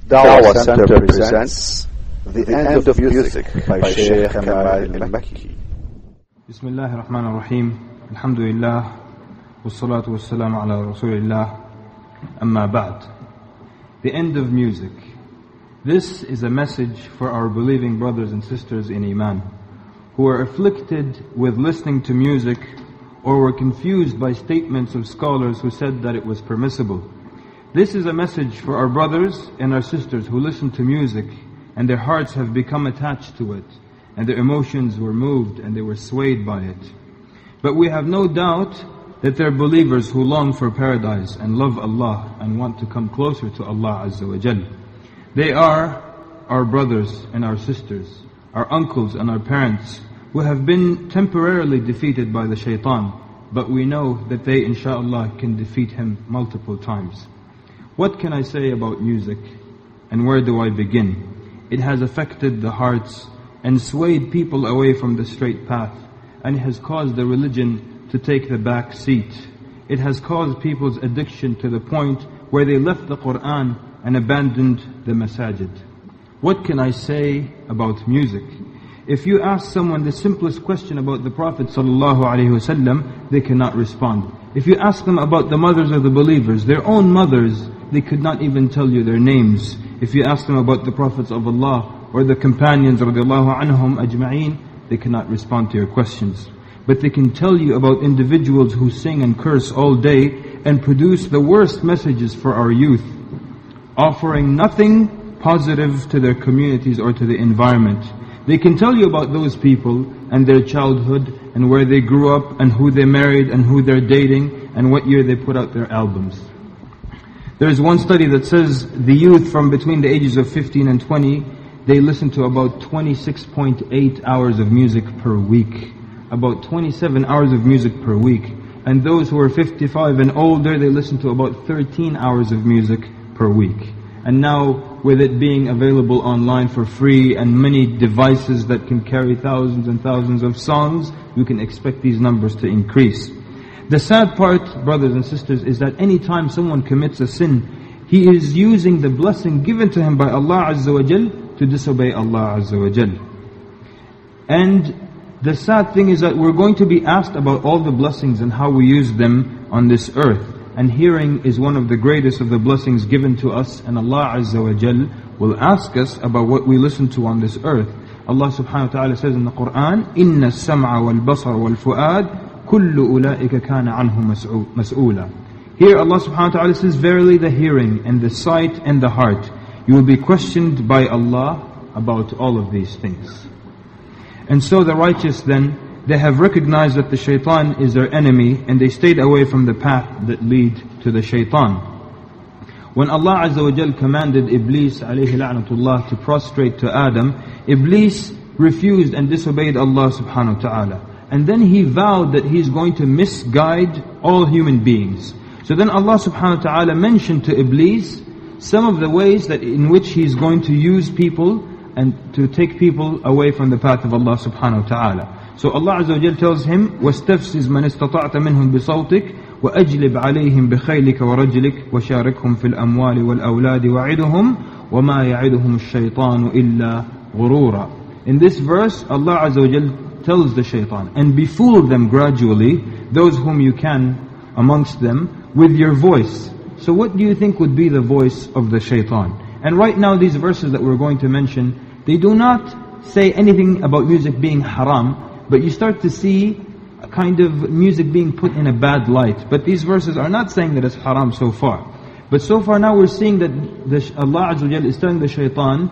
Dawah Center presents The End of Music by Sheikh Kamal al-Makki. Bismillah ar-Rahman ar-Rahim. Alhamdulillah. Wassalatu wassalamu ala Rasulillah. Amma ba'd. The end of music. This is a message for our believing brothers and sisters in Iman who are afflicted with listening to music or were confused by statements of scholars who said that it was permissible. This is a message for our brothers and our sisters who listen to music and their hearts have become attached to it and their emotions were moved and they were swayed by it. But we have no doubt that they're believers who long for paradise and love Allah and want to come closer to Allah Azza wa Jal. They are our brothers and our sisters, our uncles and our parents who have been temporarily defeated by the shaitan, but we know that they inshaAllah can defeat him multiple times. What can I say about music and where do I begin? It has affected the hearts and swayed people away from the straight path, and it has caused the religion to take the back seat. It has caused people's addiction to the point where they left the Qur'an and abandoned the masajid. What can I say about music? If you ask someone the simplest question about the Prophet ﷺ, they cannot respond. If you ask them about the mothers of the believers, their own mothers, they could not even tell you their names. If you ask them about the Prophets of Allah or the companions radiallahu anhum ajma'een, they cannot respond to your questions. But they can tell you about individuals who sing and curse all day and produce the worst messages for our youth, offering nothing positive to their communities or to the environment. They can tell you about those people and their childhood and where they grew up and who they married and who they're dating and what year they put out their albums. There is one study that says the youth from between the ages of 15 and 20, they listen to about 26.8 hours of music per week. About 27 hours of music per week. And those who are 55 and older, they listen to about 13 hours of music per week. And now, with it being available online for free and many devices that can carry thousands and thousands of songs, you can expect these numbers to increase. The sad part, brothers and sisters, is that any time someone commits a sin, he is using the blessing given to him by Allah Azza wa Jal to disobey Allah Azza wa Jal. And the sad thing is that we're going to be asked about all the blessings and how we use them on this earth. And hearing is one of the greatest of the blessings given to us, and Allah Azza wa Jal will ask us about what we listen to on this earth. Allah subhanahu wa ta'ala says in the Qur'an, إِنَّ السَّمْعَ وَالْبَصَرَ وَالْفُؤَادِ كُلُّ أُولَٰئِكَ كَانَ عَنْهُ مَسْئُولًا. Here Allah subhanahu wa ta'ala says, verily the hearing and the sight and the heart, you will be questioned by Allah about all of these things. And so the righteous then, they have recognized that the shaitan is their enemy and they stayed away from the path that lead to the shaitan. When Allah Azza wa Jal commanded Iblis alayhi la'natullah to prostrate to Adam, Iblis refused and disobeyed Allah subhanahu wa ta'ala. And then he vowed that he's going to misguide all human beings. So then Allah subhanahu wa ta'ala mentioned to Iblis some of the ways that in which he's going to use people and to take people away from the path of Allah subhanahu wa ta'ala. So Allah Azza wa Jal tells him, وَاسْتَفْسِزْ مَنِ اسْتَطَعْتَ مِنْهُمْ بِصَوْتِكَ وَأَجْلِبْ عَلَيْهِمْ بِخَيْلِكَ وَرَجْلِكَ وَشَارِكْهُمْ فِي الْأَمْوَالِ وَالْأَوْلَادِ وَعِدُهُمْ وَمَا يَعِدُهُمُ الشَّيْطَانُ إِلَّا غُرُورًا. In this verse, Allah Azza wa Jal tells the shaitan, and befool them gradually, those whom you can amongst them, with your voice. So what do you think would be the voice of the shaitan? And right now these verses that we're going to mention, they do not say anything about music being haram, but you start to see a kind of music being put in a bad light. But these verses are not saying that it's haram so far. But so far now we're seeing that Allah Azza wa Jal is telling the shaitan,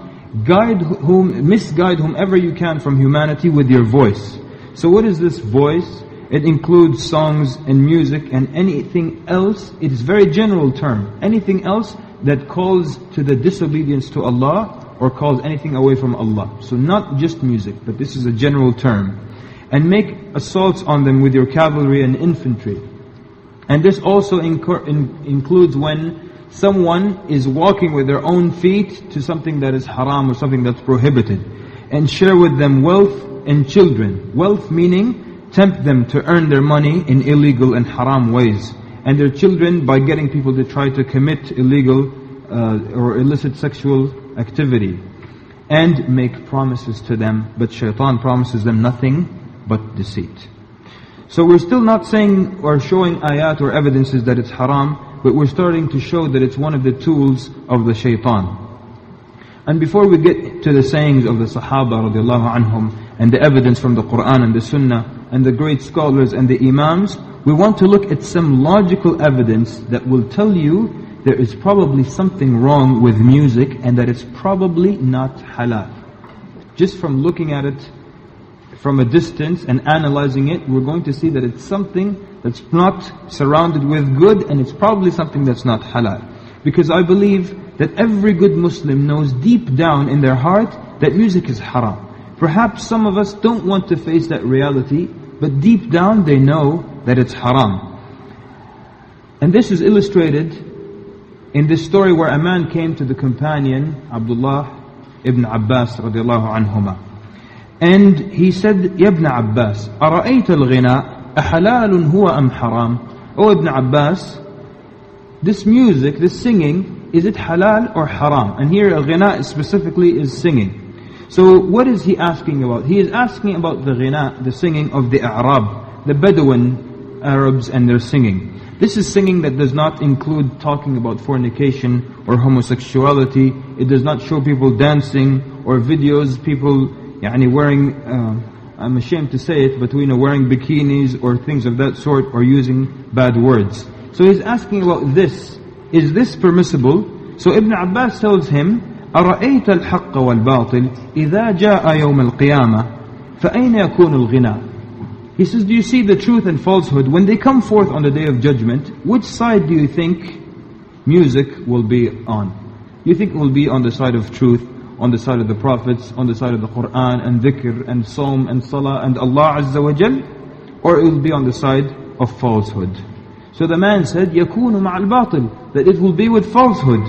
misguide whomever you can from humanity with your voice. So what is this voice? It includes songs and music and anything else. It is a very general term. Anything else that calls to the disobedience to Allah or calls anything away from Allah. So not just music, but this is a general term. And make assaults on them with your cavalry and infantry. And this also includes when someone is walking with their own feet to something that is haram or something that's prohibited. And share with them wealth and children. Wealth meaning tempt them to earn their money in illegal and haram ways. And their children by getting people to try to commit illegal or illicit sexual activity, and make promises to them, but shaitan promises them nothing but deceit. So we're still not saying or showing ayat or evidences that it's haram, but we're starting to show that it's one of the tools of the shaitan. And before we get to the sayings of the Sahaba radiallahu anhum, and the evidence from the Quran and the Sunnah, and the great scholars and the Imams, we want to look at some logical evidence that will tell you there is probably something wrong with music and that it's probably not halal. Just from looking at it from a distance and analyzing it, we're going to see that it's something that's not surrounded with good, and it's probably something that's not halal. Because I believe that every good Muslim knows deep down in their heart that music is haram. Perhaps some of us don't want to face that reality, but deep down they know that it's haram. And this is illustrated in this story where a man came to the companion, Abdullah ibn Abbas radiallahu anhuma. And he said, Ya ibn Abbas, أَرَأَيْتَ الْغِنَاءَ أَحَلَالٌ هُوَ أَمْ حَرَامٌ? Oh Ibn Abbas, this music, this singing, is it halal or haram? And here al-ghina specifically is singing. So what is he asking about? He is asking about the ghina, the singing of the A'rab, the Bedouin Arabs and their singing. This is singing that does not include talking about fornication or homosexuality. It does not show people dancing or videos, people wearing, I'm ashamed to say it, but wearing bikinis or things of that sort, or using bad words. So he's asking about this. Is this permissible? So Ibn Abbas tells him, أَرَأَيْتَ الْحَقَّ وَالْبَاطِلِ إِذَا جَاءَ يَوْمَ الْقِيَامَةِ فَأَيْنَ يَكُونُ الْغِنَى? He says, do you see the truth and falsehood? When they come forth on the day of judgment, which side do you think music will be on? You think it will be on the side of truth, on the side of the prophets, on the side of the Quran and dhikr and Sawm and Salah and Allah Azza wa Jal? Or it will be on the side of falsehood? So the man said, يَكُونُ مَعَ الْبَاطِلِ, that it will be with falsehood.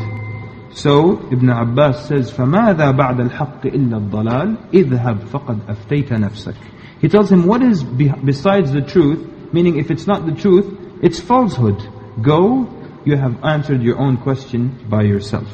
So Ibn Abbas says, فَمَاذَا بَعْدَ الْحَقِّ إِلَّا الضَّلَالِ إِذْهَبْ فَقَدْ أَفْتَيْتَ نَفْسَكَ. He tells him, what is besides the truth? Meaning, if it's not the truth, it's falsehood. Go, you have answered your own question by yourself.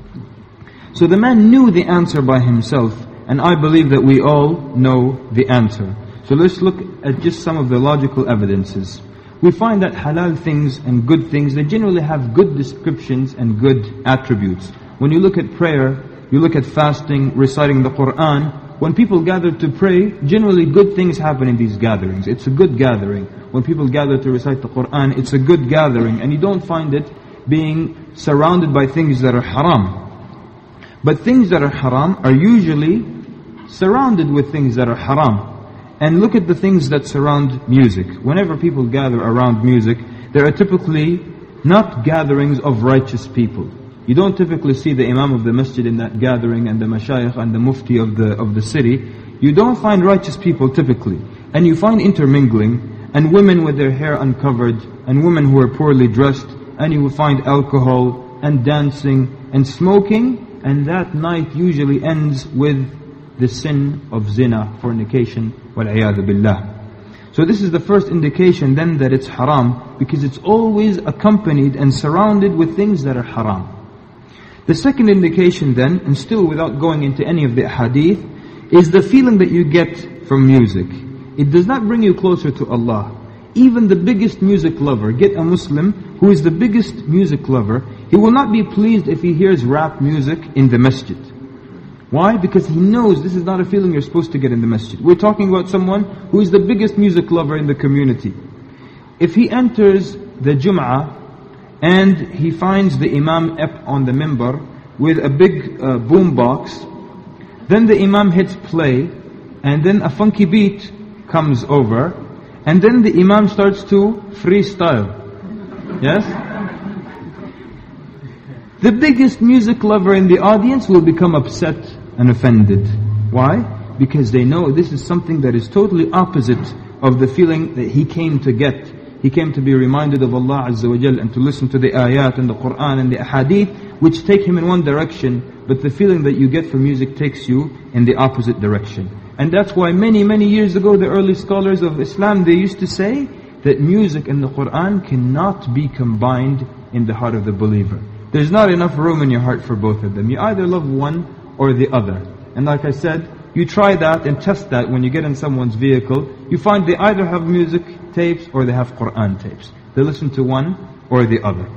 So the man knew the answer by himself, and I believe that we all know the answer. So let's look at just some of the logical evidences. We find that halal things and good things, they generally have good descriptions and good attributes. When you look at prayer, you look at fasting, reciting the Quran, when people gather to pray, generally good things happen in these gatherings. It's a good gathering. When people gather to recite the Quran, it's a good gathering, and you don't find it being surrounded by things that are haram. But things that are haram are usually surrounded with things that are haram. And look at the things that surround music. Whenever people gather around music, there are typically not gatherings of righteous people. You don't typically see the imam of the masjid in that gathering and the mashayikh and the mufti of the city. You don't find righteous people typically. And you find intermingling, and women with their hair uncovered, and women who are poorly dressed, and you will find alcohol and dancing and smoking, and that night usually ends with the sin of zina, fornication, wal-'iyadhu billah. So this is the first indication then that it's haram, because it's always accompanied and surrounded with things that are haram. The second indication then, and still without going into any of the hadith, is the feeling that you get from music. It does not bring you closer to Allah. Even the biggest music lover, get a Muslim who is the biggest music lover, he will not be pleased if he hears rap music in the masjid. Why? Because he knows this is not a feeling you're supposed to get in the masjid. We're talking about someone who is the biggest music lover in the community. If he enters the Jum'ah and he finds the Imam up on the minbar with a big boom box, then the Imam hits play, and then a funky beat comes over, and then the Imam starts to freestyle. Yes? The biggest music lover in the audience will become upset and offended. Why? Because they know this is something that is totally opposite of the feeling that he came to get. He came to be reminded of Allah Azza wa Jal and to listen to the ayat and the Quran and the ahadith, which take him in one direction, but the feeling that you get from music takes you in the opposite direction. And that's why many, many years ago, the early scholars of Islam, they used to say that music and the Quran cannot be combined in the heart of the believer. there's not enough room in your heart for both of them. You either love one or the other. And like I said, you try that and test that when you get in someone's vehicle. You find they either have music tapes or they have Quran tapes. They listen to one or the other.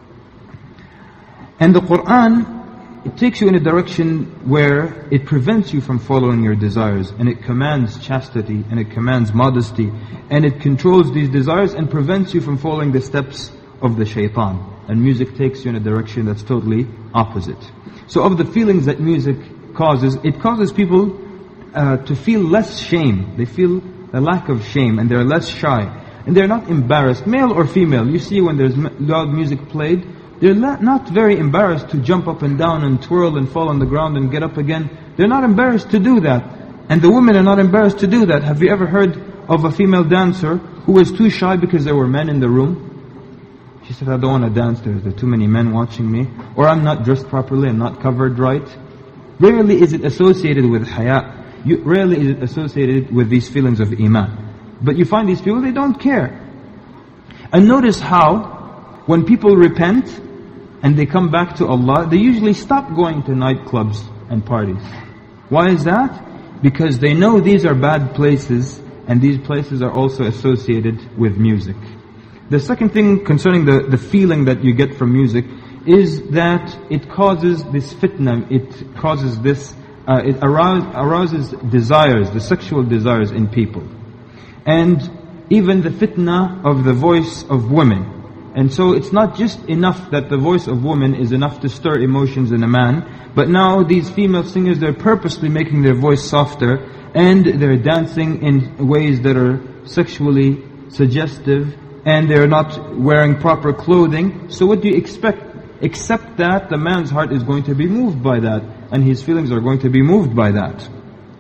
And the Quran, it takes you in a direction where it prevents you from following your desires, and it commands chastity, and it commands modesty, and it controls these desires and prevents you from following the steps of the shaitan. And music takes you in a direction that's totally opposite. So of the feelings that music causes, it causes people to feel less shame. They feel a lack of shame, and they're less shy, and they're not embarrassed, male or female. You see when there's loud music played, they're not very embarrassed to jump up and down and twirl and fall on the ground and get up again. They're not embarrassed to do that. And the women are not embarrassed to do that. Have you ever heard of a female dancer who was too shy because there were men in the room? She said, I don't want to dance, there are too many men watching me. Or I'm not dressed properly, I'm not covered right. Rarely is it associated with haya. Rarely is it associated with these feelings of iman. But you find these people, they don't care. And notice how, when people repent, and they come back to Allah, they usually stop going to nightclubs and parties. Why is that? Because they know these are bad places, and these places are also associated with music. The second thing concerning the feeling that you get from music is that it causes this fitna, it causes this, it arouses desires, the sexual desires in people. And even the fitna of the voice of women. And so it's not just enough that the voice of woman is enough to stir emotions in a man, but now these female singers, they're purposely making their voice softer, and they're dancing in ways that are sexually suggestive, and they're not wearing proper clothing. So what do you expect? Except that the man's heart is going to be moved by that, and his feelings are going to be moved by that.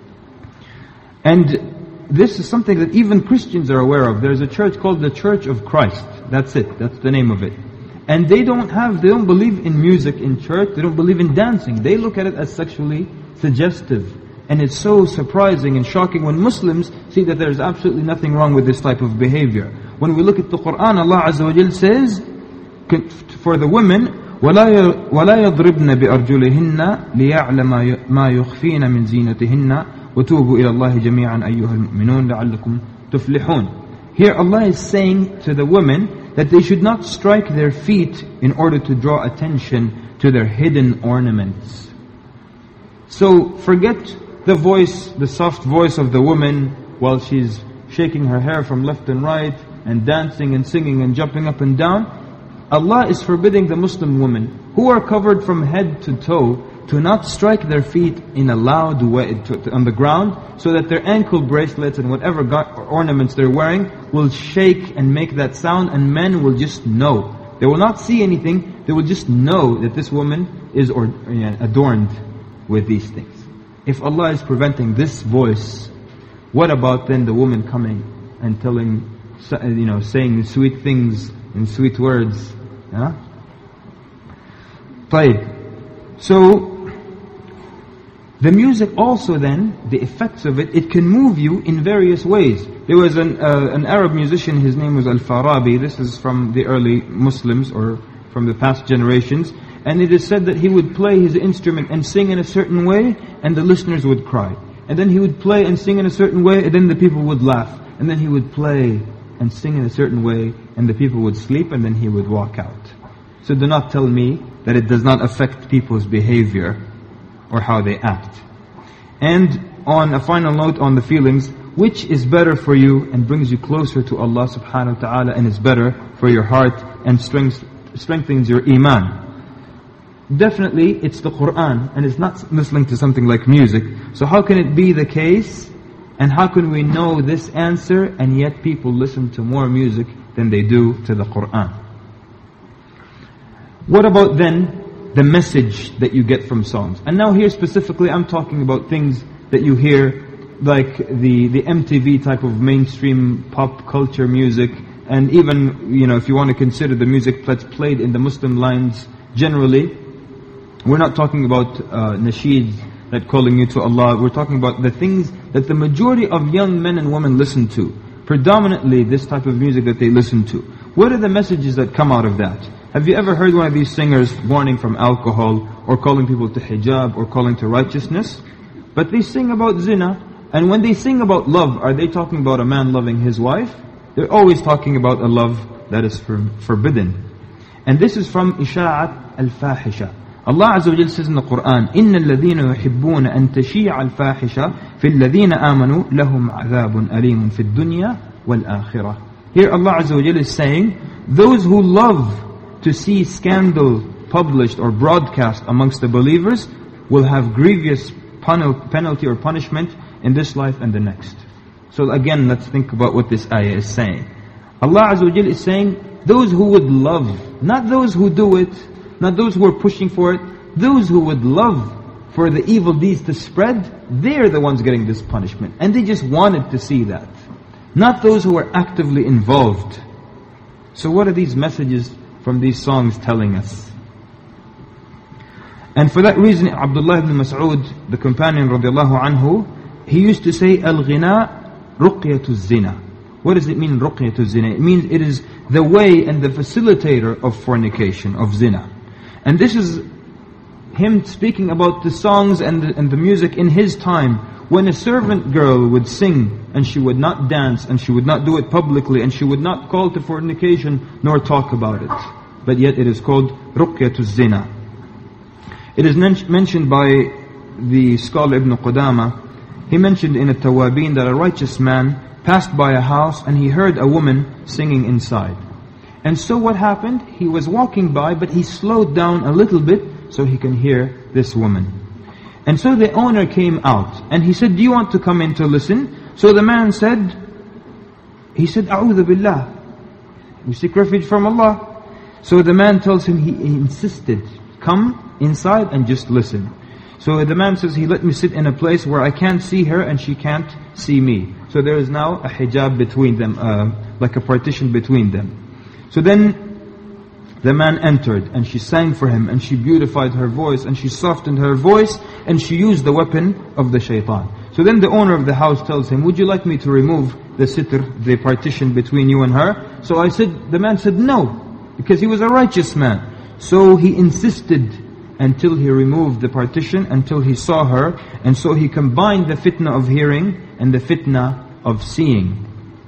And this is something that even Christians are aware of. There's a church called the Church of Christ. That's it. That's the name of it. And they don't believe in music in church. They don't believe in dancing. They look at it as sexually suggestive. And it's so surprising and shocking when Muslims see that there's absolutely nothing wrong with this type of behavior. When we look at the Quran, Allah Azza wa Jal says, for the women, وَلَا يَضْرِبْنَ بِأَرْجُلِهِنَّ لِيَعْلَمَ مَا يُخْفِينَ مِنْ زِينَتِهِنَّ وَتُوبُوا إِلَى اللَّهِ جَمِيعًا أَيُّهَا الْمُؤْمِنُونَ لَعَلَّكُمْ تُفْلِحُونَ. Here Allah is saying to the women that they should not strike their feet in order to draw attention to their hidden ornaments. So forget the voice, the soft voice of the woman while she's shaking her hair from left and right and dancing and singing and jumping up and down. Allah is forbidding the Muslim women who are covered from head to toe to not strike their feet in a loud way on the ground, so that their ankle bracelets and whatever ornaments they're wearing will shake and make that sound, and men will just know. They will not see anything, they will just know that this woman is adorned with these things. If Allah is preventing this voice, what about then the woman coming and telling, saying sweet things and sweet words? Yeah? So, the music also then, the effects of it, it can move you in various ways. There was an Arab musician, his name was Al-Farabi. This is from the early Muslims or from the past generations. And it is said that he would play his instrument and sing in a certain way, and the listeners would cry. And then he would play and sing in a certain way, and then the people would laugh. And then he would play and sing in a certain way, and the people would sleep, and then he would walk out. So do not tell me that it does not affect people's behavior or how they act. And on a final note on the feelings, which is better for you and brings you closer to Allah subhanahu wa ta'ala and is better for your heart and strengthens your iman? Definitely it's the Quran, and it's not listening to something like music. So how can it be the case, and how can we know this answer, and yet people listen to more music than they do to the Quran? What about then the message that you get from songs? And now here specifically I'm talking about things that you hear, like the MTV type of mainstream pop culture music, and even, if you want to consider the music that's played in the Muslim lands generally. We're not talking about nasheeds that calling you to Allah. We're talking about the things that the majority of young men and women listen to. Predominantly this type of music that they listen to. What are the messages that come out of that? Have you ever heard one of these singers warning from alcohol, or calling people to hijab, or calling to righteousness? But they sing about zina. And when they sing about love, are they talking about a man loving his wife? They're always talking about a love that is forbidden. And this is from Isha'at al-Fahisha. Allah Azza wa Jalla says in the Quran, إِنَّ الَّذِينَ يُحِبُّونَ أَن تَشِيعَ الْفَاحِشَةَ فِي الَّذِينَ آمَنُوا لَهُمْ عَذَابٌ أَلِيمٌ فِي الدُّنْيَا وَالْآخِرَةِ. Here Allah Azza wa Jalla is saying, those who love to see scandal published or broadcast amongst the believers will have grievous penalty or punishment in this life and the next. So again, let's think about what this ayah is saying. Allah Azza wa Jalla is saying, those who would love, not those who do it, not those who are pushing for it, those who would love for the evil deeds to spread, they're the ones getting this punishment. And they just wanted to see that. Not those who are actively involved. So what are these messages from these songs telling us? And for that reason, Abdullah ibn Mas'ud, the companion radiallahu anhu, he used to say, Al-ghina ruqyatu zina. What does it mean, ruqyatu zina? It means it is the way and the facilitator of fornication, of zina. And this is him speaking about the songs and the music in his time, when a servant girl would sing and she would not dance and she would not do it publicly and she would not call to fornication nor talk about it. But yet it is called ruqyatu zina. It is mentioned by the scholar Ibn Qudama. He mentioned in At-Tawabin that a righteous man passed by a house and he heard a woman singing inside. And so what happened? He was walking by, but he slowed down a little bit so he can hear this woman. And so the owner came out and he said, do you want to come in to listen? So the man said, A'udhu billah. We seek refuge from Allah. So the man tells him, he insisted, come inside and just listen. So the man says, he let me sit in a place where I can't see her and she can't see me. So there is now a hijab between them, like a partition between them. So then the man entered and she sang for him and she beautified her voice and she softened her voice and she used the weapon of the shaitan. So then the owner of the house tells him, would you like me to remove the sitr, the partition between you and her? So the man said no, because he was a righteous man. So he insisted until he removed the partition, until he saw her, and so he combined the fitna of hearing and the fitna of seeing.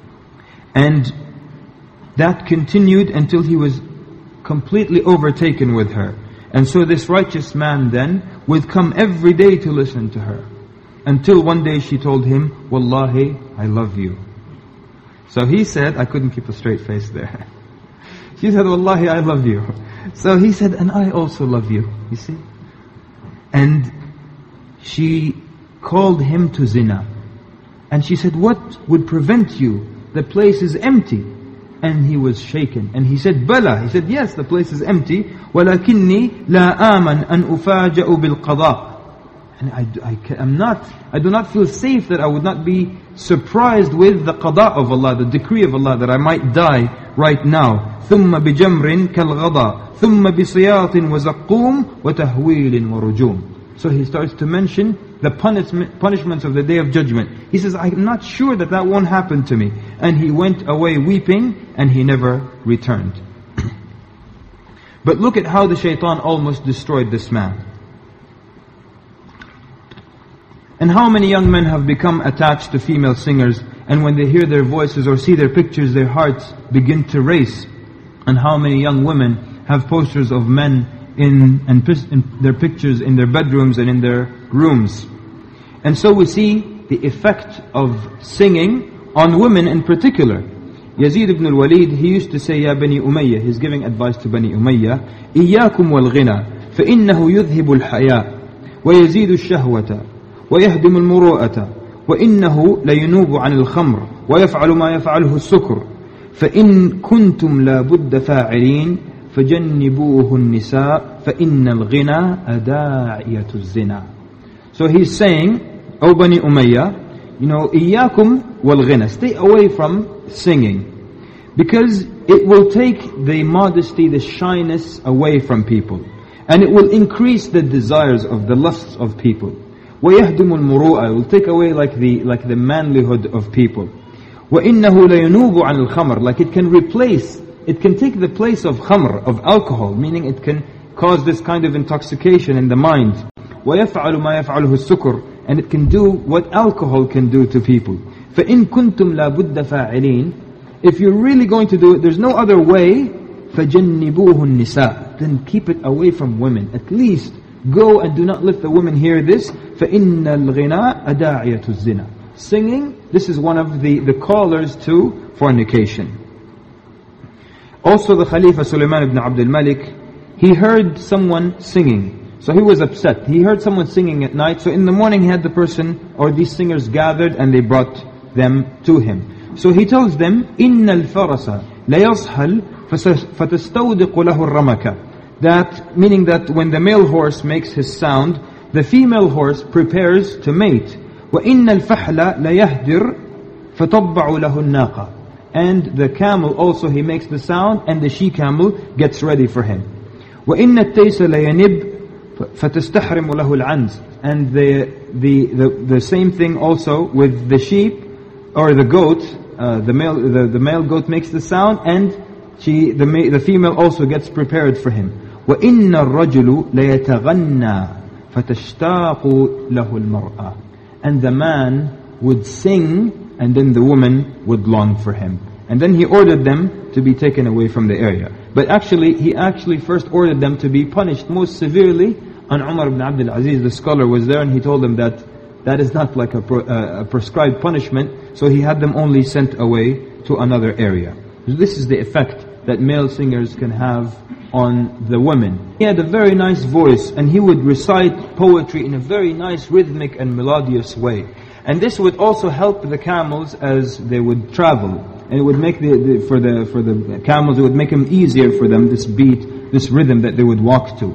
And that continued until he was completely overtaken with her. And so this righteous man then would come every day to listen to her. Until one day she told him, Wallahi, I love you. So he said, I couldn't keep a straight face there. She said, Wallahi, I love you. So he said, and I also love you. You see? And she called him to zina. And she said, what would prevent you? The place is empty. And he was shaken. And he said, Bala. He said, yes, the place is empty. وَلَكِنِّي لَا آمَنْ أَنْ أُفَاجَأُ بِالْقَضَاءِ. And I do not feel safe that I would not be surprised with the qada of Allah, the decree of Allah, that I might die right now. ثُمَّ بِجَمْرٍ كَالْغَضَى ثُمَّ بِصِيَاطٍ وَزَقُّومٍ وَتَهْوِيلٍ وَرُجُومٍ. So he starts to mention the punishments of the Day of Judgment. He says, I'm not sure that won't happen to me. And he went away weeping and he never returned. But look at how the shaitan almost destroyed this man. And how many young men have become attached to female singers, and when they hear their voices or see their pictures, their hearts begin to race. And how many young women have posters of men in their pictures in their bedrooms and in their rooms. And so we see the effect of singing on women in particular. Yazid ibn al-Walid, he used to say, Ya Bani Umayyah, he's giving advice to Bani Umayyah, إِيَّاكُمْ وَالْغِنَى فَإِنَّهُ يُذْهِبُ الْحَيَاءَ وَيَزِيدُ الشَّهْوَةَ ويهدم المروءة وإنه لينوب عن الخمر ويفعل ما يفعله السكر فإن كنتم لا بد فاعلين فجنبوه النساء فإن الغنى أداعية الزنا. So he's saying, O Bani Umayyah, إياكم والغنى, stay away from singing, because it will take the modesty, the shyness away from people, and it will increase the desires of the lusts of people. وَيَهْدُمُ الْمُرُوءَةِ, will take away like the manlyhood of people. وَإِنَّهُ لَيَنُوبُ عَنِ الْخَمْرِ, like it can replace it can take the place of khamr, of alcohol, meaning it can cause this kind of intoxication in the mind. وَيَفْعَلُ مَا يَفْعَلُهُ السُّكُرُ, and it can do what alcohol can do to people. فَإِن كُنْتُمْ لَا بُدَّ فَاعِلِينَ, if you're really going to do it, there's no other way, فَجَنِّبُوهُ النِّسَاء, then keep it away from women. At least go and do not let the women hear this. فَإِنَّ الْغِنَاءَ أَدَاعِيَةُ الزِّنَا, singing, this is one of the callers to fornication. Also the Khalifa Sulaiman ibn Abdul Malik, he heard someone singing. So he was upset. He heard someone singing at night. So in the morning he had the person or these singers gathered and they brought them to him. So he tells them, إِنَّ الْفَرَسَ لَيَصْحَلْ فَتَسْتَوْدِقُ لَهُ الرَّمَكَ, that meaning that when the male horse makes his sound, the female horse prepares to mate. وَإِنَّ الْفَحْلَ لَيَهْدِرْ فَتَضَّعُ لَهُ النَّاقَةِ, and the camel also, he makes the sound and the she-camel gets ready for him. وَإِنَّ التَّيْسَ لَيَنِبْ فَتَسْتَحْرِمُ لَهُ الْعَنْزِ, and the same thing also with the sheep or the goat. The male goat makes the sound and the female also gets prepared for him. وَإِنَّ الرَّجُلُ لَيَتَغَنَّى فَتَشْتَاقُ لَهُ الْمَرْأَةِ, and the man would sing and then the woman would long for him. And then he ordered them to be taken away from the area. But actually, he first ordered them to be punished most severely. And Umar ibn Abdul Aziz, the scholar, was there and he told them that is not like a prescribed punishment. So he had them only sent away to another area. This is the effect that male singers can have on the women. He had a very nice voice and he would recite poetry in a very nice rhythmic and melodious way. And this would also help the camels as they would travel. And it would make for the camels, it would make them easier for them, this beat, this rhythm that they would walk to.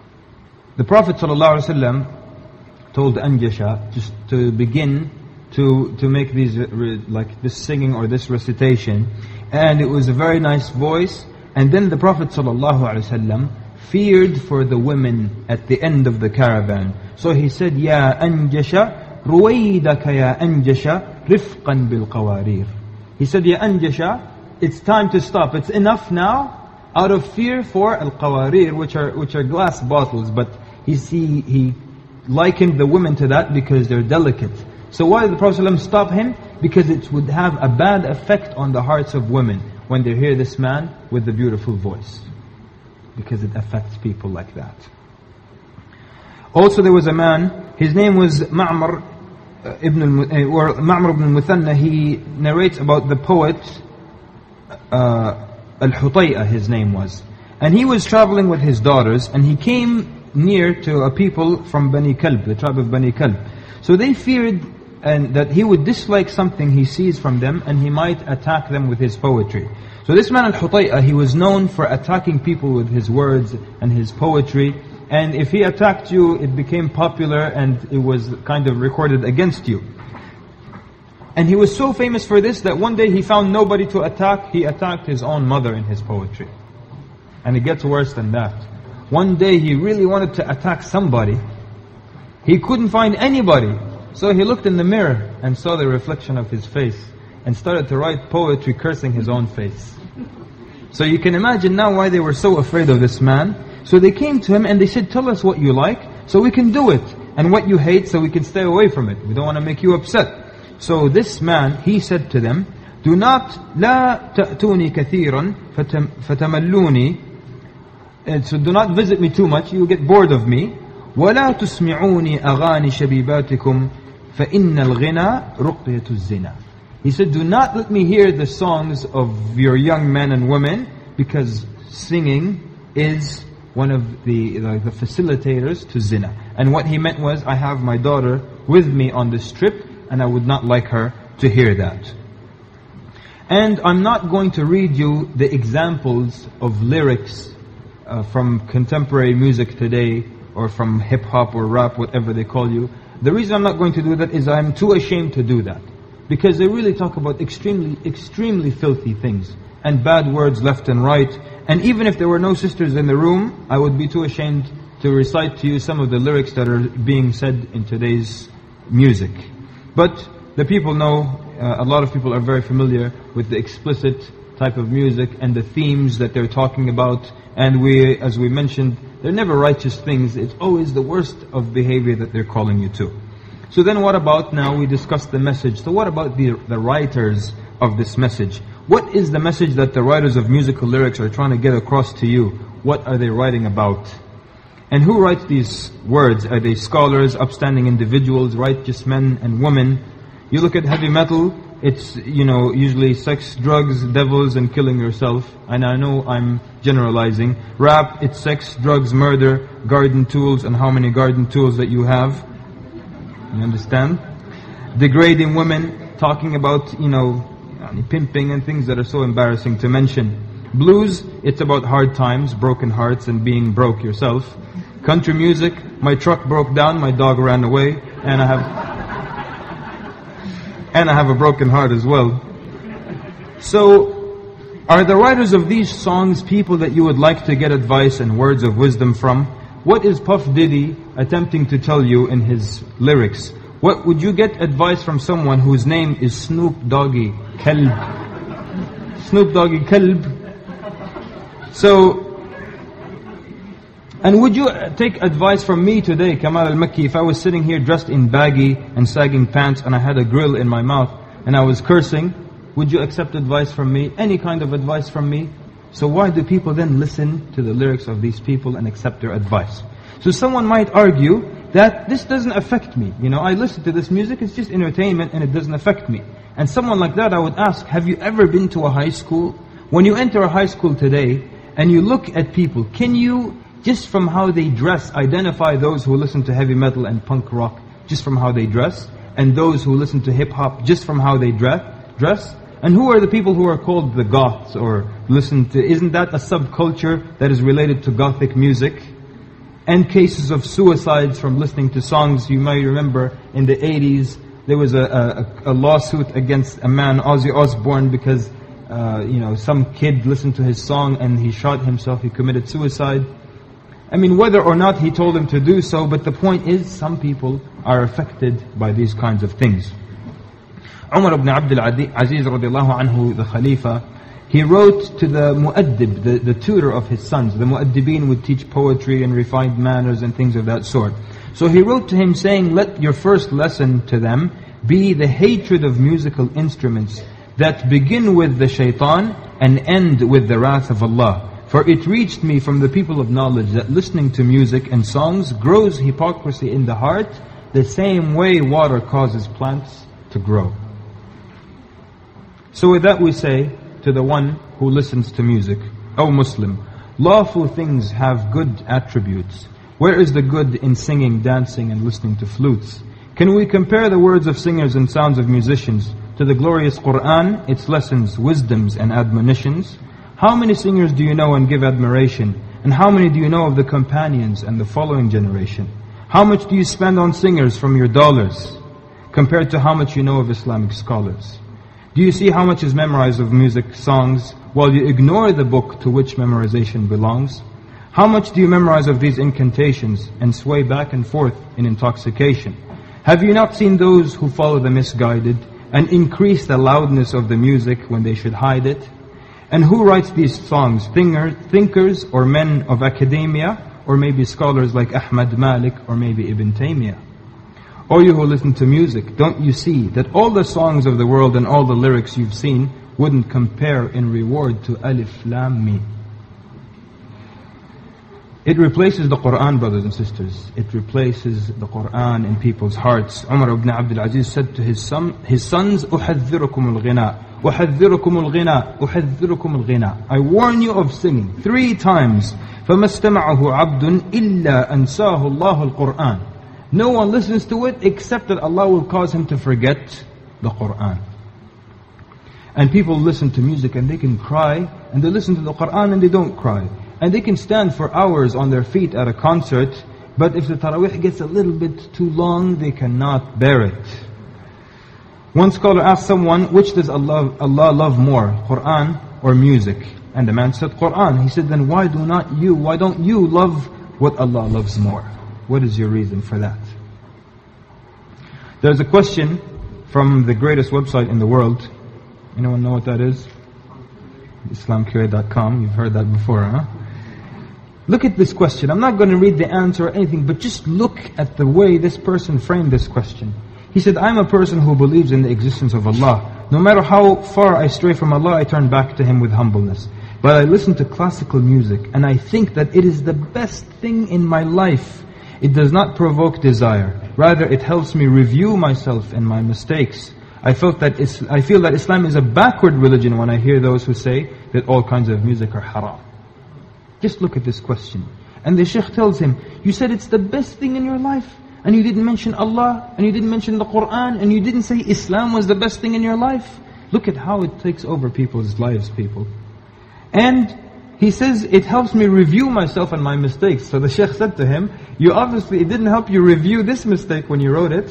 The Prophet ﷺ told Anjasha just to begin to make these, like this singing or this recitation. And it was a very nice voice. And then the Prophet ﷺ feared for the women at the end of the caravan. So he said, Ya Anjasha, رويدك يا أنجشا رفقا بالقوارير. He said, Ya Anjasha, it's time to stop. It's enough now, out of fear for al-qawarir, which are glass bottles. But he likened the women to that because they're delicate. So why did the Prophet ﷺ stop him? Because it would have a bad effect on the hearts of women when they hear this man with the beautiful voice. Because it affects people like that. Also there was a man, his name was Ma'mar ibn al-Muthanna. He narrates about the poet Al-Hutay'a, his name was. And he was traveling with his daughters and he came near to a people from Bani Kalb, the tribe of Bani Kalb. So they feared that he would dislike something he sees from them and he might attack them with his poetry. So this man Al-Hutay'a, he was known for attacking people with his words and his poetry. And if he attacked you, it became popular and it was kind of recorded against you. And he was so famous for this that one day he found nobody to attack. He attacked his own mother in his poetry. And it gets worse than that. One day he really wanted to attack somebody. He couldn't find anybody. So he looked in the mirror and saw the reflection of his face and started to write poetry cursing his own face. So you can imagine now why they were so afraid of this man. So they came to him and they said, tell us what you like so we can do it. And what you hate so we can stay away from it. We don't want to make you upset. So this man, he said to them, do not, لا تأتوني كثيرا فتملوني. So do not visit me too much, you will get bored of me. ولا تسمعوني أغاني شبيباتكم فإن الغنى رقية الزنا. He said, do not let me hear the songs of your young men and women, because singing is one of the facilitators to zina. And what he meant was, I have my daughter with me on this trip, and I would not like her to hear that. And I'm not going to read you the examples of lyrics from contemporary music today, or from hip-hop or rap, whatever they call you. The reason I'm not going to do that is I'm too ashamed to do that. Because they really talk about extremely filthy things, and bad words left and right. And even if there were no sisters in the room, I would be too ashamed to recite to you some of the lyrics that are being said in today's music. But the people know, a lot of people are very familiar with the explicit type of music and the themes that they're talking about. And as we mentioned, they're never righteous things. It's always the worst of behavior that they're calling you to. So then what about now? We discussed the message. So what about the writers of this message? What is the message that the writers of musical lyrics are trying to get across to you? What are they writing about? And who writes these words? Are they scholars, upstanding individuals, righteous men and women? You look at heavy metal, it's, usually sex, drugs, devils, and killing yourself. And I know I'm generalizing. Rap, it's sex, drugs, murder, garden tools, and how many garden tools that you have. You understand? Degrading women, talking about, pimping and things that are so embarrassing to mention. Blues, it's about hard times, broken hearts, and being broke yourself. Country music, my truck broke down, my dog ran away, and I have a broken heart as well. So, are the writers of these songs people that you would like to get advice and words of wisdom from? What is Puff Diddy attempting to tell you in his lyrics? What would you get advice from someone whose name is Snoop Doggy Kalb? Snoop Doggy Kalb. So, and would you take advice from me today, Kamal al-Makki, if I was sitting here dressed in baggy and sagging pants and I had a grill in my mouth and I was cursing, would you accept advice from me? Any kind of advice from me? So why do people then listen to the lyrics of these people and accept their advice? So someone might argue that this doesn't affect me. I listen to this music, it's just entertainment and it doesn't affect me. And someone like that I would ask, have you ever been to a high school? When you enter a high school today and you look at people, can you, just from how they dress, identify those who listen to heavy metal and punk rock just from how they dress? And those who listen to hip hop just from how they dress? And who are the people who are called the goths or listen to, isn't that a subculture that is related to gothic music? And cases of suicides from listening to songs. You may remember in the 80s, there was a lawsuit against a man, Ozzy Osbourne, because some kid listened to his song and he shot himself, he committed suicide. I mean, whether or not he told him to do so, but the point is, some people are affected by these kinds of things. Umar ibn Abdul Aziz radiallahu anhu, the Khalifa, he wrote to the mu'addib, the tutor of his sons. The mu'addibin would teach poetry and refined manners and things of that sort. So he wrote to him saying, let your first lesson to them be the hatred of musical instruments that begin with the shaitan and end with the wrath of Allah. For it reached me from the people of knowledge that listening to music and songs grows hypocrisy in the heart, the same way water causes plants to grow. So with that we say to the one who listens to music, O Muslim, lawful things have good attributes. Where is the good in singing, dancing, and listening to flutes? Can we compare the words of singers and sounds of musicians to the glorious Qur'an, its lessons, wisdoms, and admonitions? How many singers do you know and give admiration? And how many do you know of the companions and the following generation? How much do you spend on singers from your dollars compared to how much you know of Islamic scholars? Do you see how much is memorized of music, songs, while you ignore the book to which memorization belongs? How much do you memorize of these incantations and sway back and forth in intoxication? Have you not seen those who follow the misguided and increase the loudness of the music when they should hide it? And who writes these songs? Thinkers or men of academia, or maybe scholars like Ahmad Malik or maybe Ibn Taymiyyah? Or you who listen to music, don't you see that all the songs of the world and all the lyrics you've seen wouldn't compare in reward to Alif Lam Mim? It replaces the Qur'an, brothers and sisters. It replaces the Qur'an in people's hearts. Umar ibn Abdul Aziz said to his sons, أُحَذِّرُكُمُ الْغِنَاءِ أُحَذِّرُكُمُ الْغِنَاءِ أُحَذِّرُكُمُ الْغِنَاءِ. I warn you of singing 3 times. فَمَا اسْتَمَعَهُ عَبْدٌ إِلَّا أَنْسَاهُ اللَّهُ الْقُرْآنِ. No one listens to it except that Allah will cause him to forget the Qur'an. And people listen to music and they can cry, and they listen to the Qur'an and they don't cry. And they can stand for hours on their feet at a concert, but if the Taraweeh gets a little bit too long, they cannot bear it. One scholar asked someone, which does Allah love more, Qur'an or music? And the man said, Qur'an. He said, then why don't you love what Allah loves more? What is your reason for that? There's a question from the greatest website in the world. Anyone know what that is? islamqa.com. You've heard that before, huh? Look at this question. I'm not going to read the answer or anything, but just look at the way this person framed this question. He said, I'm a person who believes in the existence of Allah. No matter how far I stray from Allah, I turn back to Him with humbleness. But I listen to classical music, and I think that it is the best thing in my life. It does not provoke desire. Rather, it helps me review myself and my mistakes. I feel that Islam is a backward religion when I hear those who say that all kinds of music are haram. Just look at this question. And the Shaykh tells him, you said it's the best thing in your life, and you didn't mention Allah, and you didn't mention the Quran, and you didn't say Islam was the best thing in your life. Look at how it takes over people's lives, people. And he says, it helps me review myself and my mistakes. So the Shaykh said to him, it didn't help you review this mistake when you wrote it.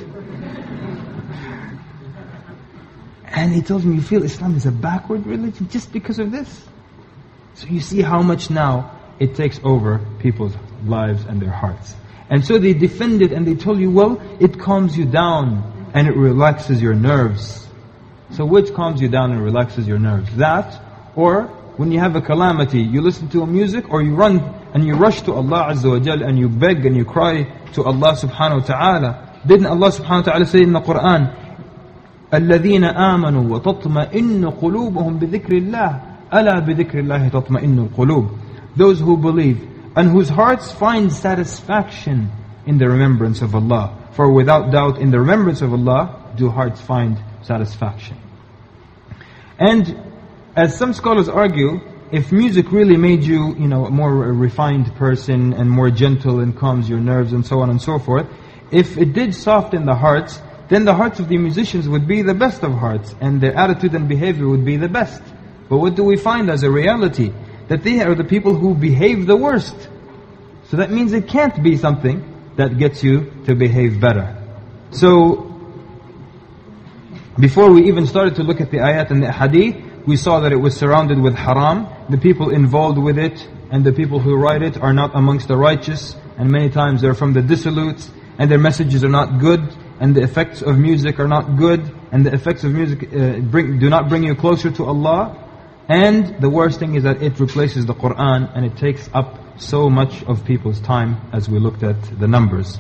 And he tells me, you feel Islam is a backward religion just because of this? So you see how much now it takes over people's lives and their hearts. And so they defend it and they told you, well, it calms you down and it relaxes your nerves. So which calms you down and relaxes your nerves? That, or when you have a calamity, you listen to a music, or you run and you rush to Allah Azza wa Jal and you beg and you cry to Allah subhanahu wa ta'ala. Didn't Allah subhanahu wa ta'ala say in the Quran, الَّذِينَ آمَنُوا وَتَطْمَئِنُّ قُلُوبُهُمْ بِذِكْرِ اللَّهِ أَلَا بِذِكْرِ اللَّهِ تَطْمَئِنُّ الْقُلُوبِ. Those who believe and whose hearts find satisfaction in the remembrance of Allah. For without doubt in the remembrance of Allah do hearts find satisfaction. And as some scholars argue, if music really made you, a more refined person and more gentle and calms your nerves and so on and so forth, if it did soften the hearts, then the hearts of the musicians would be the best of hearts and their attitude and behavior would be the best. But what do we find as a reality? That they are the people who behave the worst. So that means it can't be something that gets you to behave better. So, before we even started to look at the ayat and the hadith, we saw that it was surrounded with haram. The people involved with it and the people who write it are not amongst the righteous, and many times they're from the dissolutes, and their messages are not good, and the effects of music are not good, and the effects of music do not bring you closer to Allah. And the worst thing is that it replaces the Quran, and it takes up so much of people's time, as we looked at the numbers.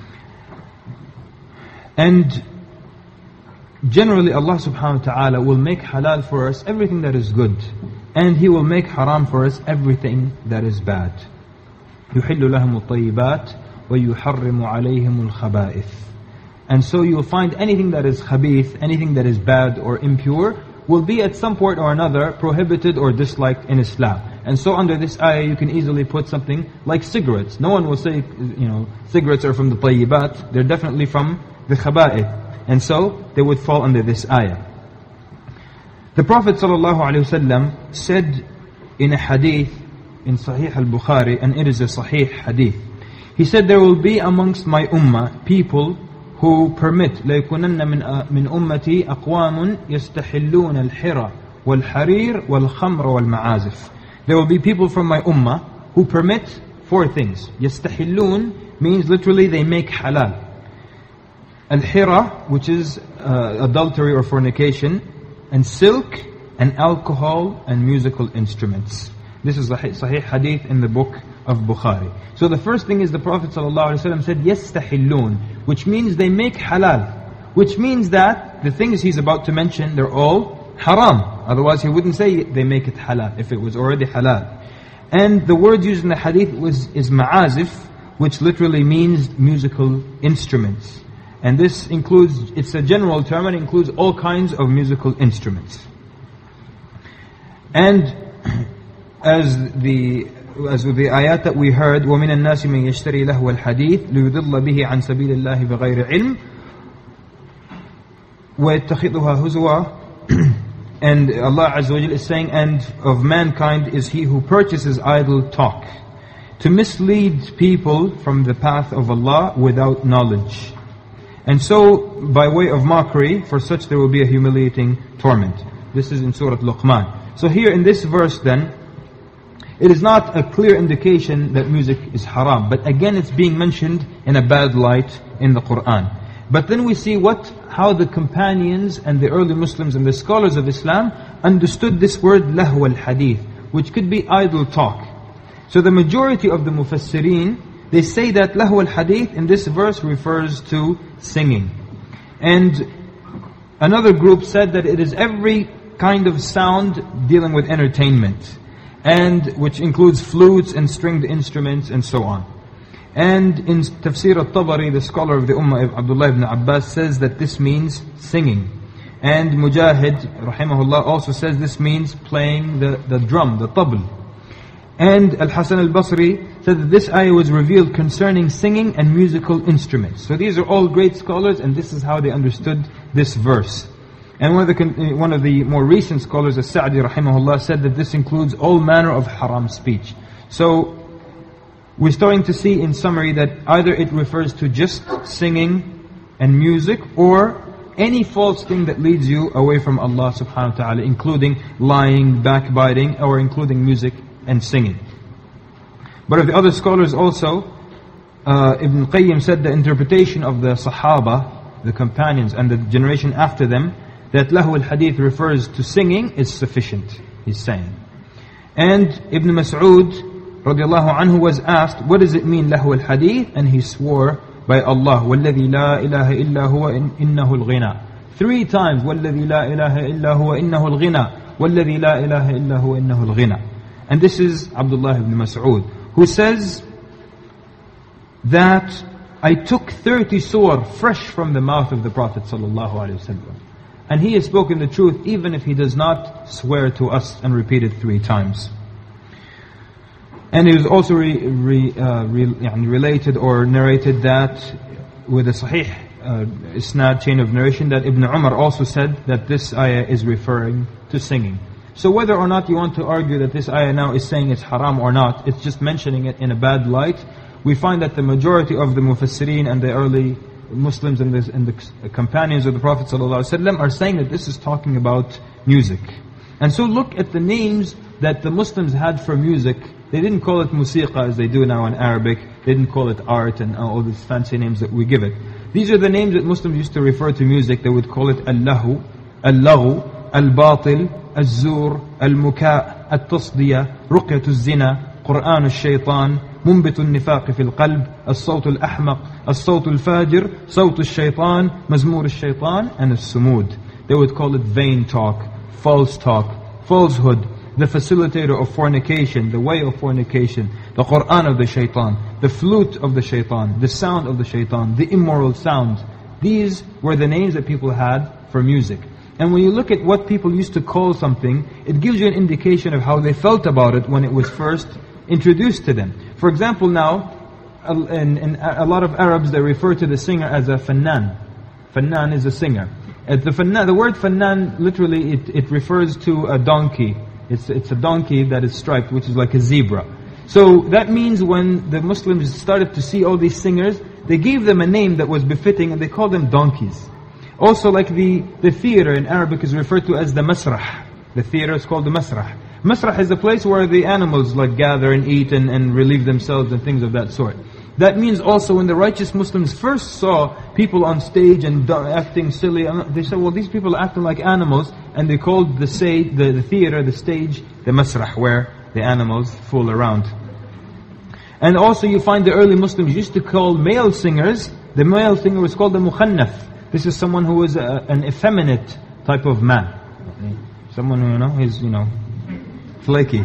And generally Allah subhanahu wa ta'ala will make halal for us everything that is good, and He will make haram for us everything that is bad. يُحِلُّ لَهُمُ الطَّيِّبَاتِ وَيُحَرِّمُ عَلَيْهِمُ الْخَبَائِثِ. And so you will find anything that is khabith, anything that is bad or impure, will be at some point or another prohibited or disliked in Islam. And so under this ayah you can easily put something like cigarettes. No one will say, cigarettes are from the tayyibat. They're definitely from the khaba'ith. And so they would fall under this ayah. The Prophet ﷺ said in a hadith in Sahih al-Bukhari, and it is a Sahih hadith. He said, there will be amongst my ummah people who permit لَيْكُنَنَّ مِنْ أُمَّتِي أَقْوَامٌ يَسْتَحِلُّونَ الْحِرَى وَالْحَرِيرَ وَالْخَمْرَ وَالْمَعَازِفِ. There will be people from my ummah who permit 4 things. يَسْتَحِلُّونَ means literally they make halal. Al-hira, which is adultery or fornication, and silk, and alcohol, and musical instruments. This is a Sahih hadith in the book of Bukhari. So the first thing is the Prophet ﷺ said, يَسْتَحِلُّونَ, which means they make halal. Which means that the things he's about to mention, they're all haram. Otherwise he wouldn't say they make it halal, if it was already halal. And the word used in the hadith is ma'azif, which literally means musical instruments. And this includes, it's a general term, and includes all kinds of musical instruments. And as with the ayat that we heard, وَمِنَ النَّاسِ مَنْ يَشْتَرِي لَهْوَ الْحَدِيثِ لِيُضِلَّ بِهِ عَنْ سَبِيلِ اللَّهِ بِغَيْرِ عِلْمٍ وَيَتَّخِذُهَا هُزُوًا. And Allah Azza wa Jal is saying, and of mankind is he who purchases idle talk, to mislead people from the path of Allah without knowledge. And so, by way of mockery, for such there will be a humiliating torment. This is in Surah Luqman. So here in this verse then, it is not a clear indication that music is haram. But again, it's being mentioned in a bad light in the Quran. But then we see how the companions and the early Muslims and the scholars of Islam, understood this word lahw al-hadith, which could be idle talk. So the majority of the mufassirin, they say that lahw al-hadith in this verse refers to singing. And another group said that it is every kind of sound dealing with entertainment, and which includes flutes and stringed instruments and so on. And in Tafsir al-Tabari, the scholar of the Ummah, Abdullah ibn Abbas, says that this means singing. And Mujahid, rahimahullah, also says this means playing the drum, the tabl. And Al-Hasan al-Basri said that this ayah was revealed concerning singing and musical instruments. So these are all great scholars, and this is how they understood this verse. And one of the more recent scholars, As-Sa'di rahimahullah, said that this includes all manner of haram speech. So we're starting to see in summary that either it refers to just singing and music, or any false thing that leads you away from Allah subhanahu wa ta'ala, including lying, backbiting, or including music and singing. But of the other scholars also, Ibn Qayyim said the interpretation of the Sahaba, the companions and the generation after them, that lahw al-hadith refers to singing is sufficient, he's saying. And Ibn Mas'ud radiallahu anhu was asked, what does it mean lahw al-hadith? And he swore by Allah, وَالَّذِي لَا إِلَهَ إِلَّا هُوَ إِنَّهُ الْغِنَى. 3 times, وَالَّذِي لَا إِلَهَ إِلَّا هُوَ إِنَّهُ الْغِنَى وَالَّذِي لَا إِلَهَ إِلَّا هُوَ إِنَّهُ الْغِنَى. And this is Abdullah ibn Mas'ud, who says that I took 30 surah fresh from the mouth of the Prophet sallallahu alaihi wasallam. And he has spoken the truth even if he does not swear to us and repeat it 3 times. And it was also related or narrated that with a sahih isnad chain of narration, that Ibn Umar also said that this ayah is referring to singing. So whether or not you want to argue that this ayah now is saying it's haram or not, it's just mentioning it in a bad light, we find that the majority of the mufassirin and the early Muslims and the companions of the Prophet ﷺ are saying that this is talking about music. And so look at the names that the Muslims had for music. They didn't call it musiqa as they do now in Arabic. They didn't call it art and all these fancy names that we give it. These are the names that Muslims used to refer to music. They would call it al-lahu, al-laghu, al-batil, al-zur, al-muka', al-tasdiya, ruqyatu al-zina, Qur'an al-shaytan, منبت النفاق في القلب, الصوت الأحمق, الصوت الفاجر, صوت الشيطان, مزمور الشيطان, and السمود. They would call it vain talk, falsehood, the facilitator of fornication, the way of fornication, the Qur'an of the shaitan, the flute of the shaitan, the sound of the shaitan, the immoral sound. These were the names that people had for music. And when you look at what people used to call something, it gives you an indication of how they felt about it when it was first introduced to them. For example, now, in a lot of Arabs, they refer to the singer as a fannan. Fannan is a singer. The word fannan, literally, it refers to a donkey. It's a donkey that is striped, which is like a zebra. So that means when the Muslims started to see all these singers, they gave them a name that was befitting, and they called them donkeys. Also, like the theater in Arabic is referred to as the masrah. The theater is called the masrah. Masrah is the place where the animals like gather and eat and relieve themselves and things of that sort. That means also when the righteous Muslims first saw people on stage and acting silly, they said, well, these people are acting like animals, and they called the theater, the stage, the masrah, where the animals fool around. And also you find the early Muslims used to call male singers, the male singer was called the mukhannaf. This is someone who is an effeminate type of man. Someone who, is, flaky.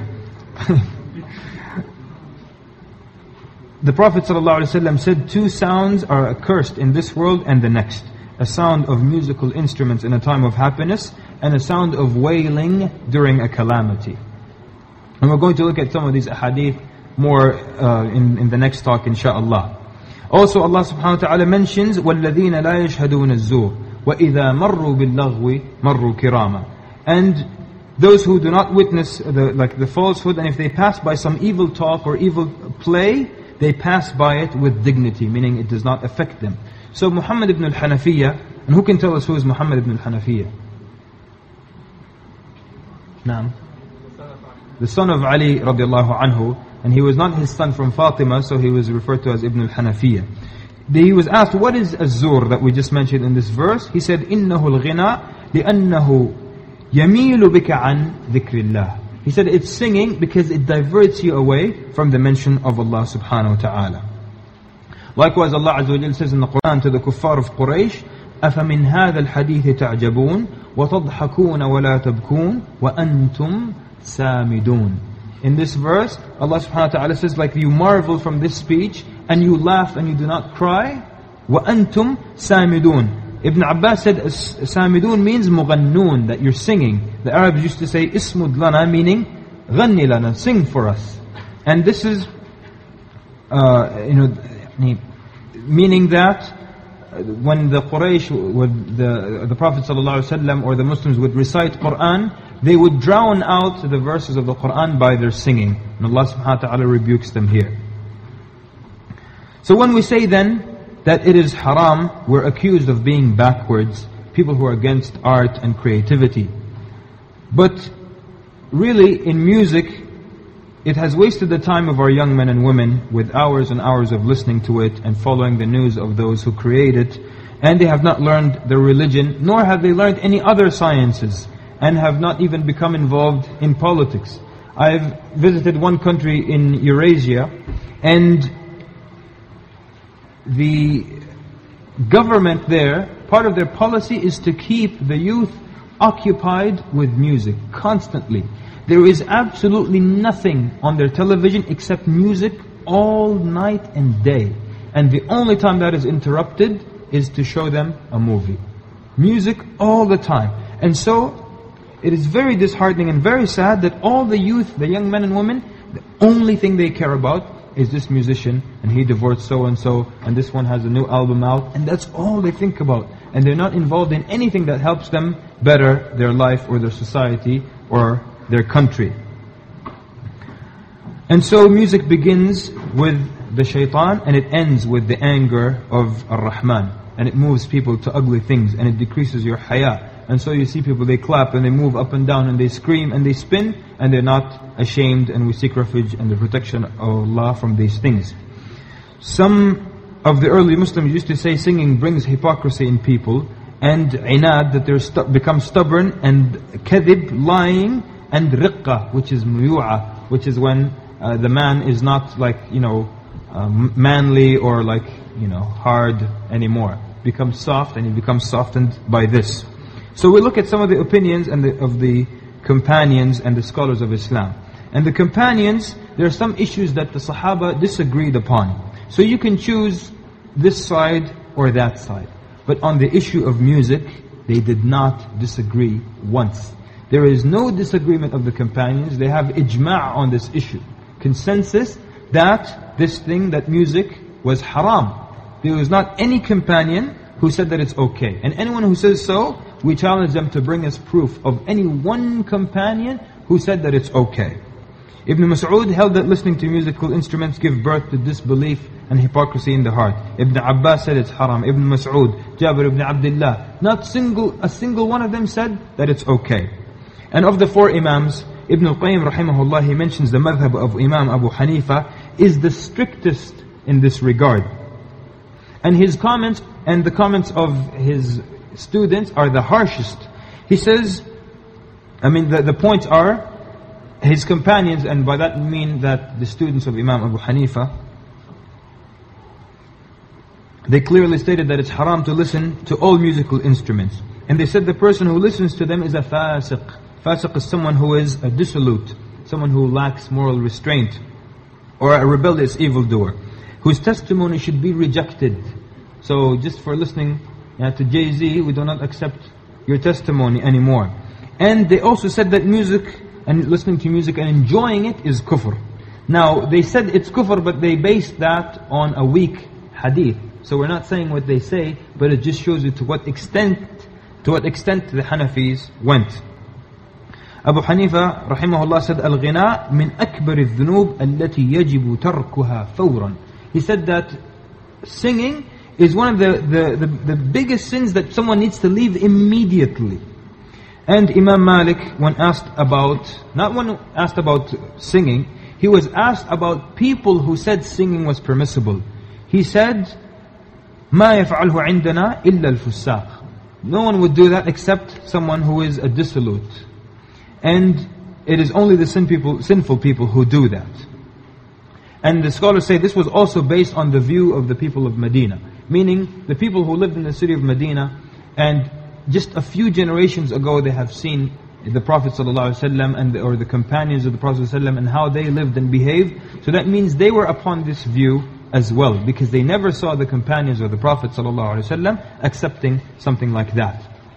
The Prophet ﷺ said 2 sounds are accursed in this world and the next. A sound of musical instruments in a time of happiness, and a sound of wailing during a calamity. And we're going to look at some of these ahadith more in the next talk, inshaAllah. Also Allah subhanahu wa ta'ala mentions وَالَّذِينَ لَا يَشْهَدُونَ الزُّورِ وَإِذَا مَرُّوا بِاللَّغْوِ مَرُّوا كِرَامًا. And those who do not witness the falsehood, and if they pass by some evil talk or evil play, they pass by it with dignity, meaning it does not affect them. So Muhammad ibn al-Hanafiyyah, and who can tell us who is Muhammad ibn al-Hanafiyyah? Naam. The son of Ali radiallahu anhu, and he was not his son from Fatima, so he was referred to as Ibn al-Hanafiyyah. He was asked, what is az-zur that we just mentioned in this verse? He said, إِنَّهُ الْغِنَى لِأَنَّهُ يَمِيلُ بِكَ عَنْ ذِكْرِ اللَّهِ. He said it's singing because it diverts you away from the mention of Allah subhanahu wa ta'ala. Likewise, Allah Azza wa Jalla says in the Quran to the kuffar of Quraysh, أَفَمِنْ هَذَا الْحَدِيثِ تَعْجَبُونَ وَتَضْحَكُونَ وَلَا تَبْكُونَ وَأَنْتُمْ سَامِدُونَ. In this verse, Allah subhanahu wa ta'ala says, like you marvel from this speech, and you laugh and you do not cry. وَأَنْتُمْ سَامِدُونَ. Ibn Abbas said, Samidun means مغنون, that you're singing. The Arabs used to say, Ismud lana, meaning, غني lana, sing for us. And this is, meaning that when the Quraysh, the Prophet ﷺ or the Muslims would recite Quran, they would drown out the verses of the Quran by their singing. And Allah subhanahu wa ta'ala rebukes them here. So when we say then that it is haram, we're accused of being backwards, people who are against art and creativity. But really, in music, it has wasted the time of our young men and women with hours and hours of listening to it and following the news of those who create it. And they have not learned their religion, nor have they learned any other sciences, and have not even become involved in politics. I've visited one country in Eurasia, and the government there, part of their policy is to keep the youth occupied with music constantly. There is absolutely nothing on their television except music all night and day. And the only time that is interrupted is to show them a movie. Music all the time. And so, it is very disheartening and very sad that all the youth, the young men and women, the only thing they care about is this musician, and he divorced so-and-so, and this one has a new album out, and that's all they think about. And they're not involved in anything that helps them better their life or their society or their country. And so music begins with the shaitan, and it ends with the anger of Ar-Rahman. And it moves people to ugly things, and it decreases your haya. And so you see people, they clap and they move up and down and they scream and they spin, and they're not ashamed, and we seek refuge and the protection of Allah from these things. Some of the early Muslims used to say singing brings hypocrisy in people, and inad, that they become stubborn, and kadhib, lying, and riqqa, which is muyu'a, which is when the man is not like, manly or like, hard anymore. Becomes soft, and he becomes softened by this. So we look at some of the opinions of the companions and the scholars of Islam. And the companions, there are some issues that the Sahaba disagreed upon. So you can choose this side or that side. But on the issue of music, they did not disagree once. There is no disagreement of the companions. They have ijma' on this issue. Consensus that this thing, that music was haram. There was not any companion who said that it's okay. And anyone who says so, we challenge them to bring us proof of any one companion who said that it's okay. Ibn Mas'ud held that listening to musical instruments give birth to disbelief and hypocrisy in the heart. Ibn Abbas said it's haram. Ibn Mas'ud, Jabir ibn Abdullah, not a single one of them said that it's okay. And of the four Imams, Ibn al-Qayyim rahimahullah, he mentions the madhab of Imam Abu Hanifa is the strictest in this regard. And his comments and the comments of his students are the harshest. He says, the points are, his companions, and by that we mean that the students of Imam Abu Hanifa, they clearly stated that it's haram to listen to all musical instruments. And they said the person who listens to them is a fasiq. Fasiq is someone who is a dissolute, someone who lacks moral restraint, or a rebellious evildoer, whose testimony should be rejected. So just for listening to Jay-Z, we do not accept your testimony anymore. And they also said that music and listening to music and enjoying it is kufr. Now, they said it's kufr, but they based that on a weak hadith. So we're not saying what they say, but it just shows you to what extent the Hanafis went. Abu Hanifa rahimahullah said, Al-ghina min akbar al-dhunub allati yajibu tarkuha fawran. He said that singing is one of the biggest sins that someone needs to leave immediately. And Imam Malik, when asked about singing, he was asked about people who said singing was permissible. He said, ما يفعله عندنا إلا الفساق. No one would do that except someone who is a dissolute. And it is only the sinful people who do that. And the scholars say this was also based on the view of the people of Medina. Meaning, the people who lived in the city of Medina, and just a few generations ago they have seen the Prophet ﷺ or the companions of the Prophet ﷺ and how they lived and behaved. So that means they were upon this view as well, because they never saw the companions of the Prophet ﷺ accepting something like that.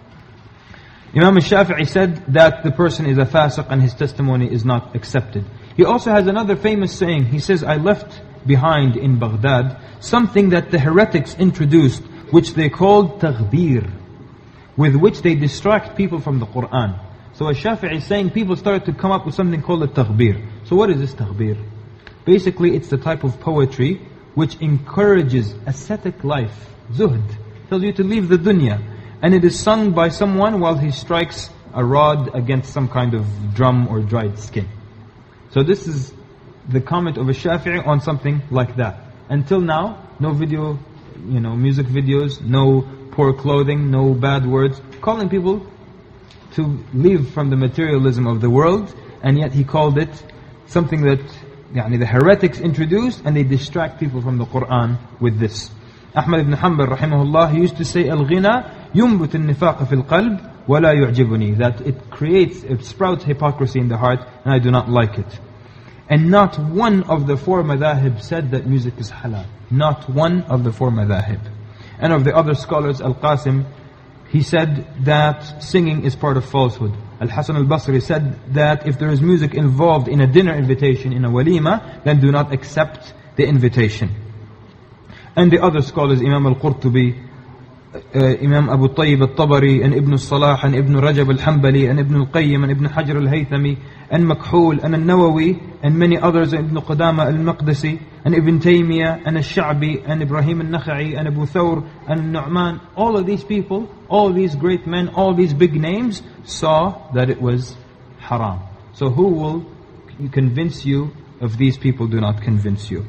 Imam al-Shafi'i said that the person is a fasiq and his testimony is not accepted. He also has another famous saying. He says, I left behind in Baghdad something that the heretics introduced, which they called taghbir, with which they distract people from the Qur'an. So al-Shafi'i is saying people started to come up with something called a taghbir. So what is this taghbir? Basically it's the type of poetry which encourages ascetic life, zuhd, tells you to leave the dunya. And it is sung by someone while he strikes a rod against some kind of drum or dried skin. So this is the comment of a Shafi'i on something like that. Until now, no video, music videos, no poor clothing, no bad words, calling people to leave from the materialism of the world, and yet he called it something that the heretics introduced, and they distract people from the Qur'an with this. Ahmad ibn Hanbal rahimahullah, he used to say, Al-ghina yumbut al-nifaq fil qalb wa la yu'jibuni, that it sprouts hypocrisy in the heart, and I do not like it. And not one of the four madahib said that music is halal. Not one of the four madahib. And of the other scholars, Al-Qasim, he said that singing is part of falsehood. Al-Hasan al-Basri said that if there is music involved in a dinner invitation, in a walima, then do not accept the invitation. And the other scholars, Imam al-Qurtubi, Imam Abu Tayyib al-Tabari, and Ibn al-Salah, and Ibn Rajab al-Hanbali, and Ibn al-Qayyim, and Ibn Hajar al-Haythami, and Makhul, and al-Nawawi, and many others, Ibn Qudama al-Maqdisi, and Ibn Taymiyyah, and al-Sha'bi, and Ibrahim al-Nakha'i, and Abu Thawr, and Nu'man. All of these people, all these great men, all these big names, saw that it was haram. So who will convince you if these people do not convince you?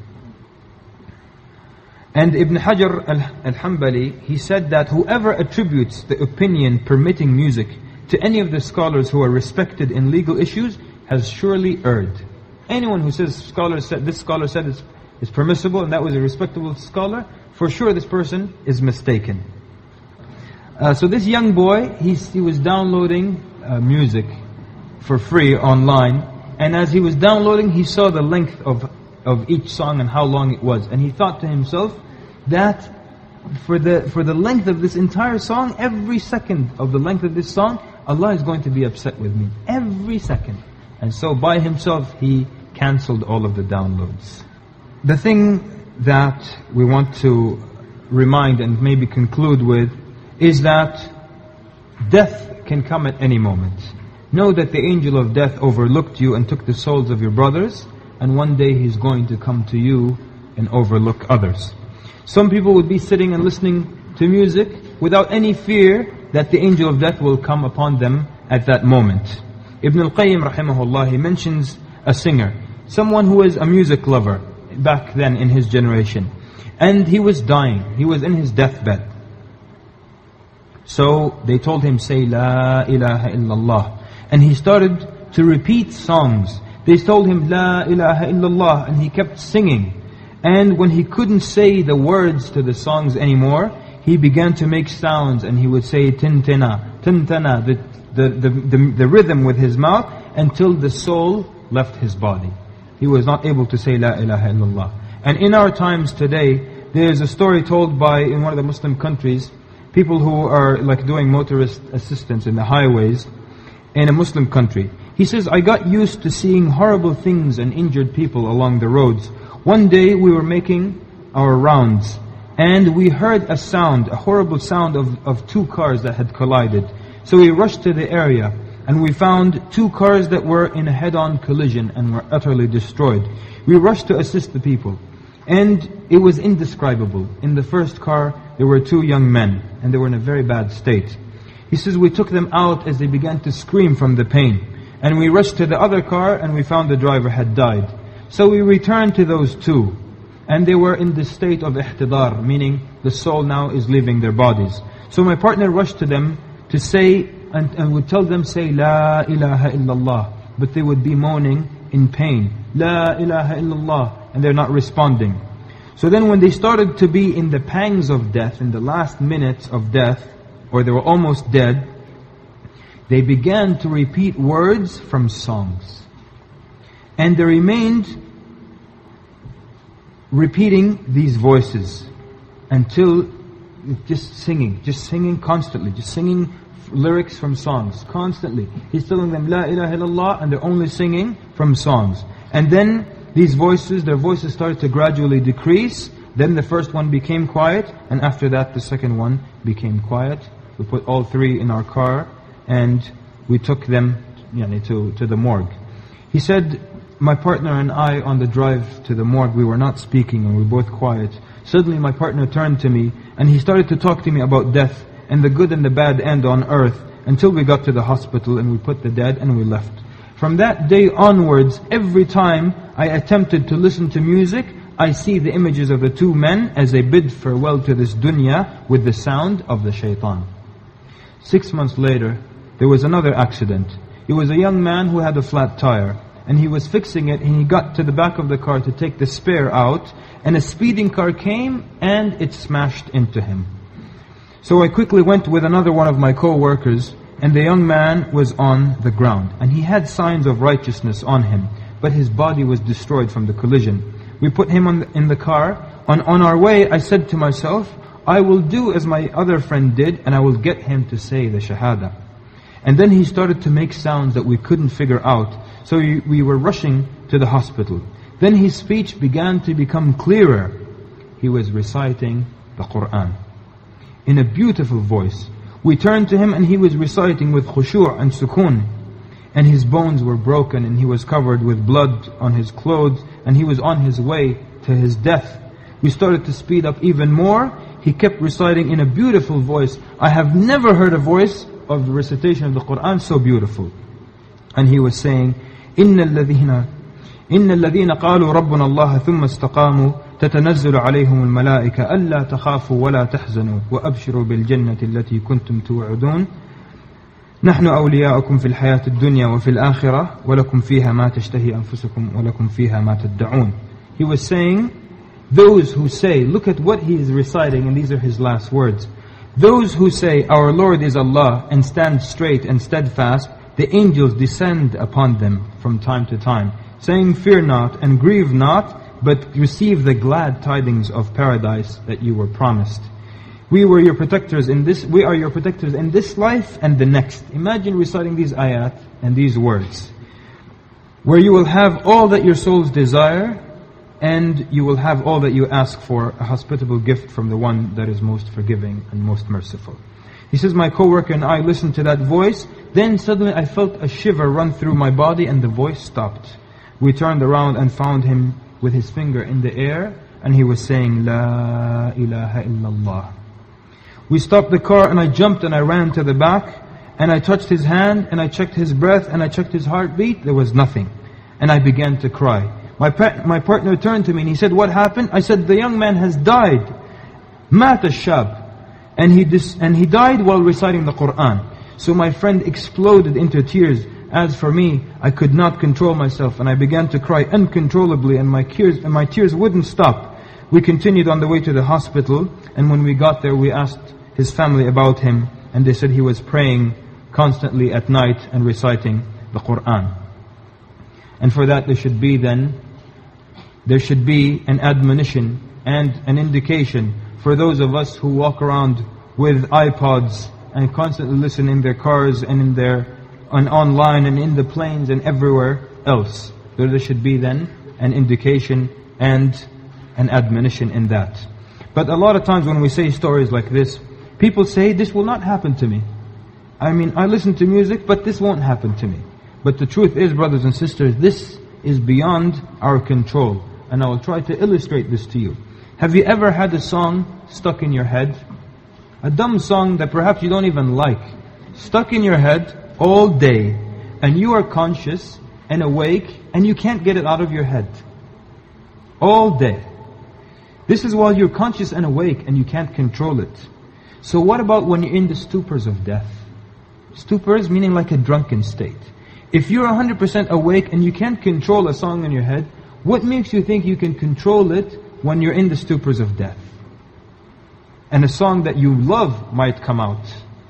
And Ibn Hajar al-Hanbali, he said that whoever attributes the opinion permitting music to any of the scholars who are respected in legal issues has surely erred. Anyone who says this scholar said it's permissible and that was a respectable scholar, for sure this person is mistaken. So this young boy, he was downloading music for free online, and as he was downloading, he saw the length of each song and how long it was, and he thought to himself that for the length of this entire song, every second of the length of this song, Allah is going to be upset with me. Every second. And so by himself, he cancelled all of the downloads. The thing that we want to remind and maybe conclude with is that death can come at any moment. Know that the angel of death overlooked you and took the souls of your brothers, and one day he's going to come to you and overlook others. Some people would be sitting and listening to music without any fear that the angel of death will come upon them at that moment. Ibn al-Qayyim rahimahullah, he mentions a singer, someone who was a music lover back then in his generation, and he was dying, he was in his deathbed. So they told him, say La ilaha illallah, and he started to repeat songs. They told him La ilaha illallah, and he kept singing. And when he couldn't say the words to the songs anymore, he began to make sounds, and he would say tintana, tintana, the rhythm with his mouth, until the soul left his body. He was not able to say La ilaha illallah. And in our times today, there is a story told by, in one of the Muslim countries, people who are like doing motorist assistance in the highways in a Muslim country. He says, I got used to seeing horrible things and injured people along the roads. One day we were making our rounds, and we heard a sound, a horrible sound of two cars that had collided. So we rushed to the area, and we found two cars that were in a head-on collision and were utterly destroyed. We rushed to assist the people, and it was indescribable. In the first car, there were two young men, and they were in a very bad state. He says, we took them out as they began to scream from the pain. And we rushed to the other car, and we found the driver had died. So we returned to those two, and they were in the state of ihtidar, meaning the soul now is leaving their bodies. So my partner rushed to them to say, and would tell them, say, La ilaha illallah. But they would be moaning in pain. La ilaha illallah. And they're not responding. So then when they started to be in the pangs of death, in the last minutes of death, or they were almost dead, they began to repeat words from songs. And they remained repeating these voices until just singing constantly, just singing lyrics from songs constantly. He's telling them La ilaha illallah, and they're only singing from songs. And then these voices, their voices started to gradually decrease. Then the first one became quiet, and after that the second one became quiet. We put all three in our car and we took them to the morgue. He said, my partner and I on the drive to the morgue, we were not speaking and we were both quiet. Suddenly my partner turned to me and he started to talk to me about death and the good and the bad end on earth, until we got to the hospital and we put the dead and we left. From that day onwards, every time I attempted to listen to music, I see the images of the two men as they bid farewell to this dunya with the sound of the shaitan. 6 months later, there was another accident. It was a young man who had a flat tire, and he was fixing it, and he got to the back of the car to take the spare out, and a speeding car came and it smashed into him. So I quickly went with another one of my co-workers, and the young man was on the ground, and he had signs of righteousness on him, but his body was destroyed from the collision. We put him in the car. On our way, I said to myself, I will do as my other friend did, and I will get him to say the shahada. And then he started to make sounds that we couldn't figure out. So we were rushing to the hospital. Then his speech began to become clearer. He was reciting the Qur'an in a beautiful voice. We turned to him and he was reciting with khushu' and sukoon. And his bones were broken and he was covered with blood on his clothes, and he was on his way to his death. We started to speed up even more. He kept reciting in a beautiful voice. I have never heard a voice of the recitation of the Qur'an so beautiful. And he was saying, إن الذين قالوا ربنا الله ثم استقاموا تتنزل عليهم الملائكة ألا تخافوا ولا تحزنوا وأبشروا بالجنة التي كنتم توعدون نحن أولياؤكم في الحياة الدنيا وفي الآخرة ولكم فيها ما تشتهي أنفسكم ولكم فيها ما تدعون. He was saying, those who say, look at what he is reciting, and these are his last words. Those who say, our Lord is Allah, and stand straight and steadfast, the angels descend upon them from time to time, saying, fear not and grieve not, but receive the glad tidings of paradise that you were promised. We are your protectors in this life and the next. Imagine reciting these ayat and these words, where you will have all that your souls desire, and you will have all that you ask for, a hospitable gift from the one that is most forgiving and most merciful. He says, my co-worker and I listened to that voice, then suddenly I felt a shiver run through my body and the voice stopped. We turned around and found him with his finger in the air, and he was saying, La ilaha illallah. We stopped the car and I jumped and I ran to the back, and I touched his hand and I checked his breath and I checked his heartbeat. There was nothing. And I began to cry. My partner turned to me and he said, what happened? I said, the young man has died. Mat ash-shab. And he died while reciting the Qur'an. So my friend exploded into tears. As for me, I could not control myself and I began to cry uncontrollably, and my tears wouldn't stop. We continued on the way to the hospital, and when we got there we asked his family about him, and they said he was praying constantly at night and reciting the Qur'an. And for that there should be an admonition and an indication for those of us who walk around with iPods and constantly listen in their cars and online and in the planes and everywhere else. There should be then an indication and an admonition in that. But a lot of times when we say stories like this, people say, this will not happen to me. I mean, I listen to music, but this won't happen to me. But the truth is, brothers and sisters, this is beyond our control. And I will try to illustrate this to you. Have you ever had a song stuck in your head? A dumb song that perhaps you don't even like, stuck in your head all day, and you are conscious and awake and you can't get it out of your head all day. This is while you're conscious and awake and you can't control it. So what about when you're in the stupors of death? Stupors meaning like a drunken state. If you're 100% awake and you can't control a song in your head, what makes you think you can control it when you're in the stupors of death? And a song that you love might come out.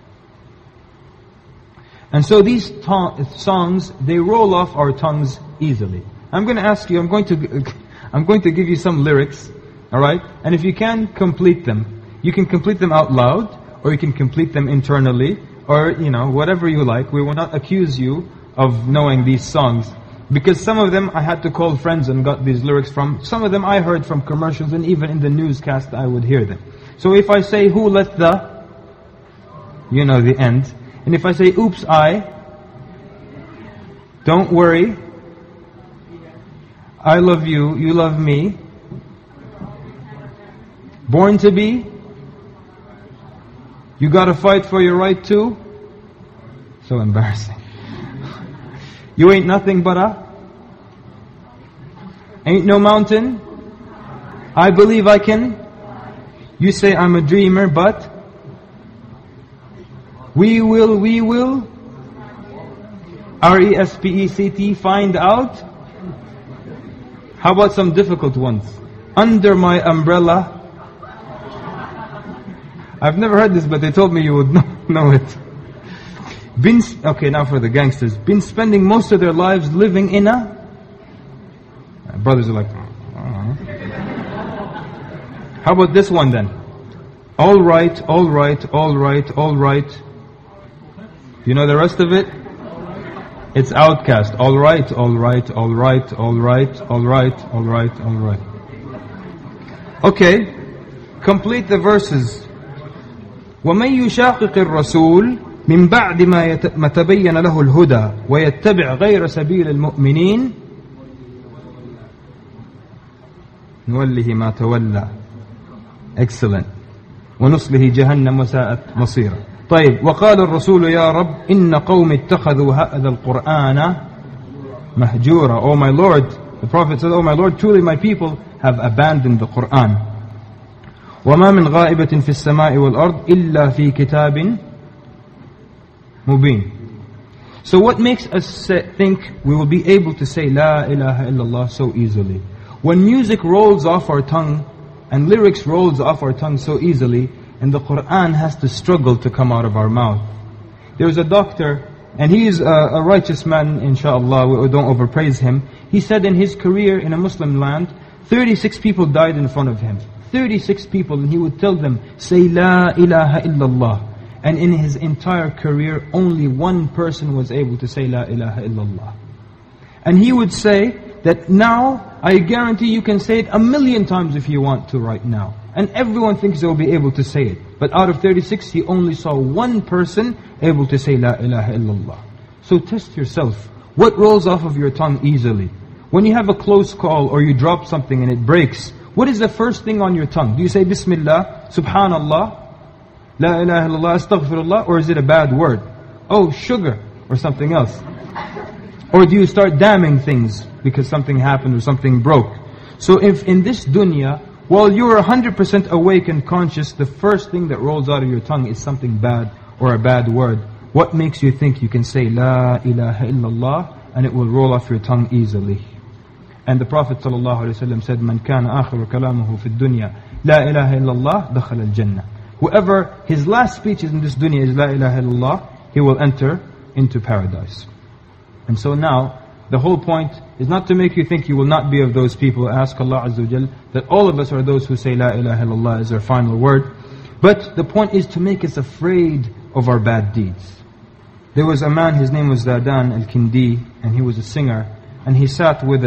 And so these songs, they roll off our tongues easily. I'm going to ask you, I'm going to give you some lyrics, alright? And if you can complete them, you can complete them out loud, or you can complete them internally, or, whatever you like. We will not accuse you of knowing these songs. Because some of them I had to call friends and got these lyrics from. Some of them I heard from commercials, and even in the newscast I would hear them. So if I say, who let the, the end. And if I say, oops, don't worry, I love you, you love me, born to be, you gotta fight for your right to, so embarrassing. You ain't nothing but ain't no mountain, I believe I can, you say I'm a dreamer, but we will, R-E-S-P-E-C-T, find out. How about some difficult ones? Under my umbrella. I've never heard this, but they told me you would know it. Okay, now for the gangsters. Been spending most of their lives living in a... Brothers are like... How about this one then? All right, all right, all right, all right. You know the rest of it? It's Outcast. All right, all right, all right, all right, all right, all right, all right. Okay, complete the verses. وَمَنْ يُشَاقِقِ الرَّسُولِ مِنْ بَعْدِ مَا تَبَيَّنَ لَهُ الْهُدَى وَيَتَّبِعْ غَيْرَ سَبِيلِ الْمُؤْمِنِينَ نُوَلِّهِ مَا تَوَلَّى. Excellent. وَنُصْلِهِ جَهَنَّمَ وَسَاءَتْ مَصِيرًا. طيب وقال الرسول يا رب إن قوم اتخذوا هذا القرآن مهجورا. Oh my Lord, the Prophet said, oh my Lord, truly my people have abandoned the Quran. وما من غائبة في السماء والأرض إلا في كتاب مبين. So what makes us think we will be able to say La ilaha illallah so easily? When music rolls off our tongue and lyrics rolls off our tongue so easily, and the Quran has to struggle to come out of our mouth. There's a doctor, and he is a righteous man, inshallah, we don't overpraise him. He said in his career in a Muslim land, 36 people died in front of him. 36 people, and he would tell them, say La ilaha illallah. And in his entire career, only one person was able to say La ilaha illallah. And he would say that now, I guarantee you can say it 1,000,000 times if you want to right now. And everyone thinks they will be able to say it. But out of 36, he only saw one person able to say La ilaha illallah. So test yourself. What rolls off of your tongue easily? When you have a close call or you drop something and it breaks, what is the first thing on your tongue? Do you say Bismillah, Subhanallah, La ilaha illallah, Astaghfirullah, or is it a bad word? Oh, sugar, or something else. Or do you start damning things because something happened or something broke? So if in this dunya, while you are 100% awake and conscious, the first thing that rolls out of your tongue is something bad or a bad word, what makes you think you can say La ilaha illallah and it will roll off your tongue easily? And the Prophet ﷺ said, Man kana akhiru kalamuhu fi dunya La ilaha illallah dakhala al-jannah. Whoever his last speech in this dunya is La ilaha illallah, he will enter into paradise. And so now, the whole point is not to make you think you will not be of those people. Ask Allah Azza wa Jal that all of us are those who say La ilaha illallah as their final word. But the point is to make us afraid of our bad deeds. There was a man, his name was Zadan al-Kindi, and he was a singer. And he sat with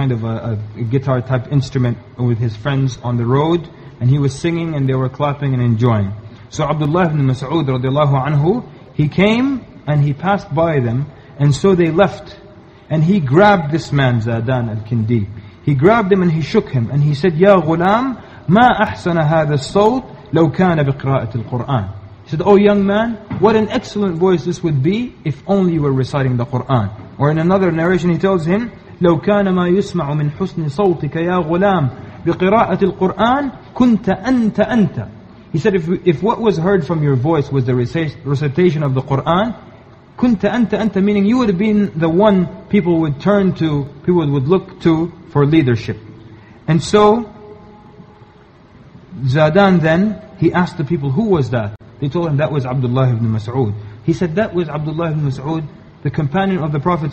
a guitar type instrument with his friends on the road. And he was singing and they were clapping and enjoying. So Abdullah ibn Mas'ud radiallahu anhu, he came and he passed by them. And so they left. And he grabbed this man, Zadan al-Kindi. He grabbed him and he shook him. And he said, Ya ghulam, ma ahsana hadha as-sawt law kana biqra'ati al-Qur'an. He said, oh young man, what an excellent voice this would be if only you were reciting the Qur'an. Or in another narration he tells him, لو كان ما يسمع من حسن صوتك يا غلام بقراءة القرآن كُنْتَ أَنْتَ أَنْتَ. He said, if what was heard from your voice was the recitation of the Qur'an, كُنْتَ أَنْتَ أَنْتَ, meaning you would have been the one people would turn to, people would look to for leadership. And so, Zadan then, he asked the people, who was that? They told him that was Abdullah ibn Mas'ud. He said, that was Abdullah ibn Mas'ud, the companion of the Prophet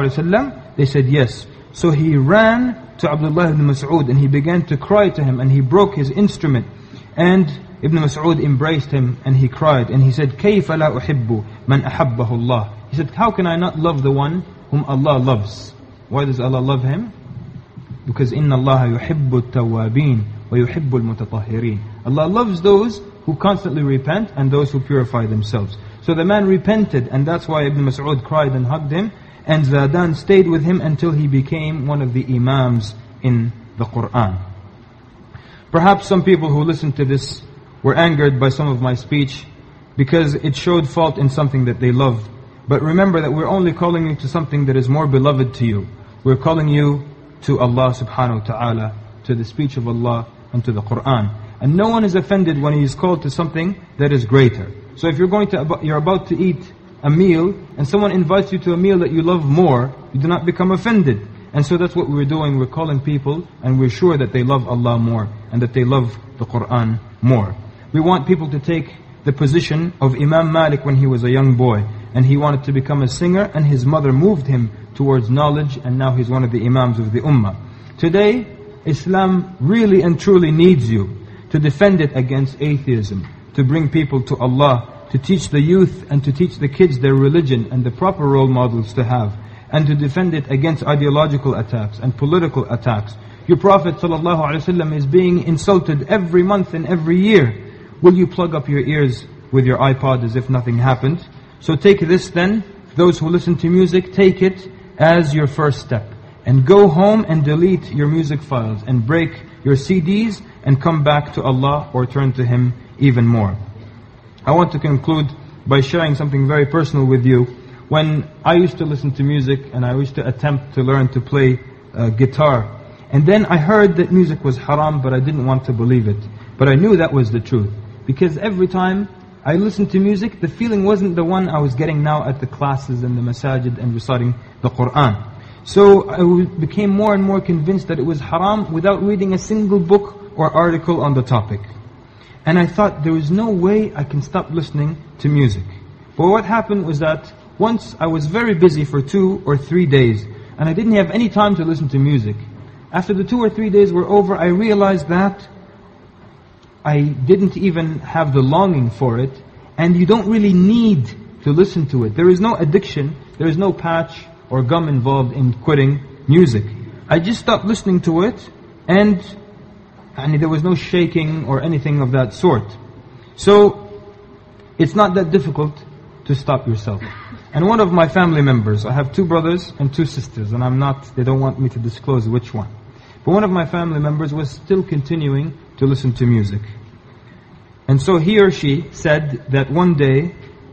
ﷺ? They said, yes. So he ran to Abdullah ibn Mas'ud and he began to cry to him and he broke his instrument. And Ibn Mas'ud embraced him and he cried and he said, كَيْفَ لَا أُحِبُّ مَنْ أَحَبَّهُ اللَّهِ. He said, how can I not love the one whom Allah loves? Why does Allah love him? Because إِنَّ اللَّهَ يُحِبُّ التَّوَّابِينَ وَيُحِبُّ الْمُتَطَهِّرِينَ. Allah loves those who constantly repent and those who purify themselves. So the man repented, and that's why Ibn Mas'ud cried and hugged him, and Zadan stayed with him until he became one of the imams in the Qur'an. Perhaps some people who listened to this were angered by some of my speech because it showed fault in something that they loved. But remember that we're only calling you to something that is more beloved to you. We're calling you to Allah subhanahu wa ta'ala, to the speech of Allah and to the Qur'an. And no one is offended when he is called to something that is greater. So if you're about to eat a meal and someone invites you to a meal that you love more, you do not become offended. And so that's what we're doing. We're calling people and we're sure that they love Allah more and that they love the Qur'an more. We want people to take the position of Imam Malik when he was a young boy and he wanted to become a singer and his mother moved him towards knowledge and now he's one of the Imams of the Ummah. Today, Islam really and truly needs you to defend it against atheism, to bring people to Allah, to teach the youth and to teach the kids their religion and the proper role models to have, and to defend it against ideological attacks and political attacks. Your Prophet ﷺ is being insulted every month and every year. Will you plug up your ears with your iPod as if nothing happened? So take this then, those who listen to music, take it as your first step. And go home and delete your music files and break your CDs and come back to Allah or turn to Him even more. I want to conclude by sharing something very personal with you. When I used to listen to music and I used to attempt to learn to play guitar, and then I heard that music was haram, but I didn't want to believe it. But I knew that was the truth. Because every time I listened to music, the feeling wasn't the one I was getting now at the classes and the masajid and reciting the Qur'an. So I became more and more convinced that it was haram without reading a single book or article on the topic. And I thought there was no way I can stop listening to music. But what happened was that once I was very busy for 2 or 3 days and I didn't have any time to listen to music. After the 2 or 3 days were over, I realized that I didn't even have the longing for it, and you don't really need to listen to it. There is no addiction, there is no patch or gum involved in quitting music. I just stopped listening to it, and there was no shaking or anything of that sort. So, it's not that difficult to stop yourself. And one of my family members, I have 2 brothers and 2 sisters, and they don't want me to disclose which one. But one of my family members was still continuing to listen to music. And so he or she said that one day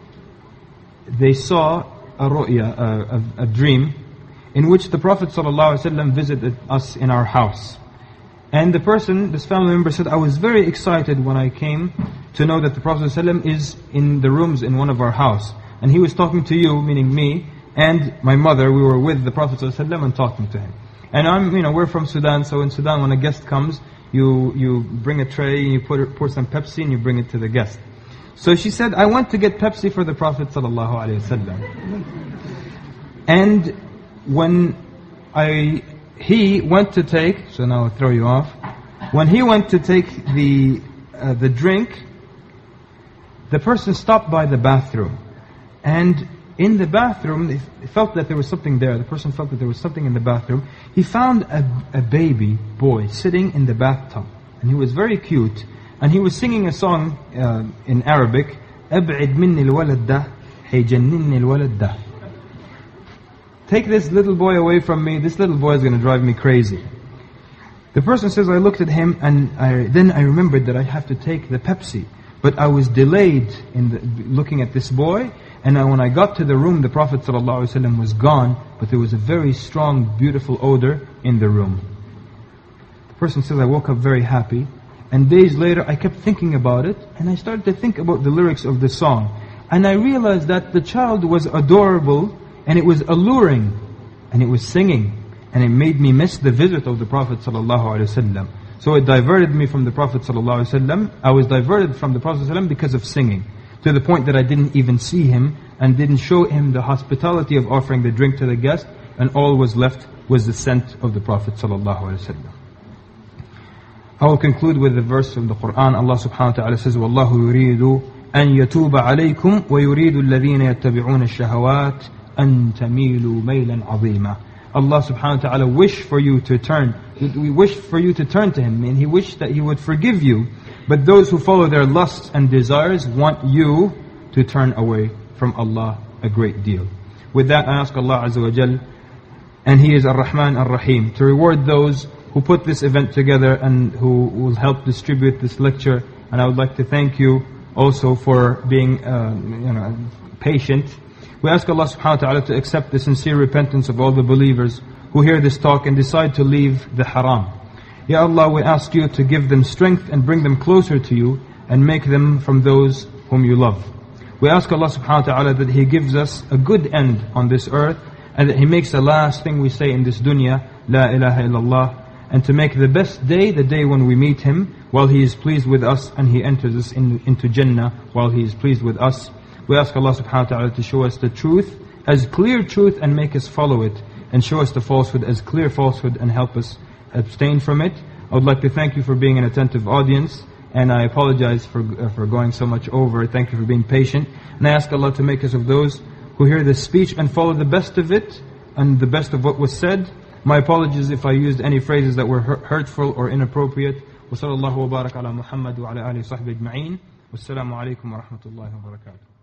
they saw a ru'ya, a dream, in which the Prophet ﷺ visited us in our house. And the person, this family member said, I was very excited when I came to know that the Prophet ﷺ is in the rooms in one of our house. And he was talking to you, meaning me, and my mother. We were with the Prophet ﷺ and talking to him. And we're from Sudan, so in Sudan when a guest comes, you bring a tray and you pour some Pepsi and you bring it to the guest. So she said, I went to get Pepsi for the Prophet ﷺ. And when he went to take, so now I'll throw you off. When he went to take the drink, the person stopped by the bathroom. And in the bathroom, he felt that there was something there. The person felt that there was something in the bathroom. He found a baby boy sitting in the bathtub. And he was very cute. And he was singing a song in Arabic. أَبْعِدْ مِنِّي الْوَلَدْ دَهْ حَيْجَنِّنِّي الْوَلَدْ دَهْ. Take this little boy away from me. This little boy is going to drive me crazy. The person says, I looked at him and then I remembered that I have to take the Pepsi. But I was delayed in looking at this boy. And when I got to the room, the Prophet ﷺ was gone, but there was a very strong, beautiful odor in the room. The person says, I woke up very happy, And days later, I kept thinking about it, and I started to think about the lyrics of the song. And I realized that the child was adorable, and it was alluring, and it was singing, and it made me miss the visit of the Prophet ﷺ. So it diverted me from the Prophet ﷺ. I was diverted from the Prophet ﷺ because of singing, to the point that I didn't even see him, and didn't show him the hospitality of offering the drink to the guest, and all was left was the scent of the Prophet ﷺ. I will conclude with the verse from the Quran. Allah subhanahu wa ta'ala says, وَاللَّهُ يُرِيدُ أَن يَتُوبَ عَلَيْكُمْ وَيُرِيدُ الَّذِينَ يَتَّبِعُونَ الشَّهَوَاتِ أَن تَمِيلُوا مَيْلًا عَظِيمًا. Allah subhanahu wa ta'ala wished for you to turn. We wished for you to turn to Him, and He wished that He would forgive you. But those who follow their lusts and desires want you to turn away from Allah a great deal. With that, I ask Allah Azza wa Jal, and He is Ar-Rahman Ar-Rahim, to reward those who put this event together and who will help distribute this lecture. And I would like to thank you also for being patient. We ask Allah subhanahu wa ta'ala to accept the sincere repentance of all the believers who hear this talk and decide to leave the haram. Ya Allah, we ask you to give them strength and bring them closer to you and make them from those whom you love. We ask Allah subhanahu wa ta'ala that He gives us a good end on this earth, and that He makes the last thing we say in this dunya, La ilaha illallah, and to make the best day, the day when we meet Him, while He is pleased with us, and He enters us into Jannah while He is pleased with us. We ask Allah subhanahu wa ta'ala to show us the truth as clear truth and make us follow it, and show us the falsehood as clear falsehood and help us abstain from it. I would like to thank you for being an attentive audience, and I apologize for going so much over. Thank you for being patient. And I ask Allah to make us of those who hear this speech and follow the best of it and the best of what was said. My apologies if I used any phrases that were hurtful or inappropriate. وصلى الله وبارك على محمد وعلى آله وصحبه أجمعين. والسلام عليكم ورحمة الله وبركاته.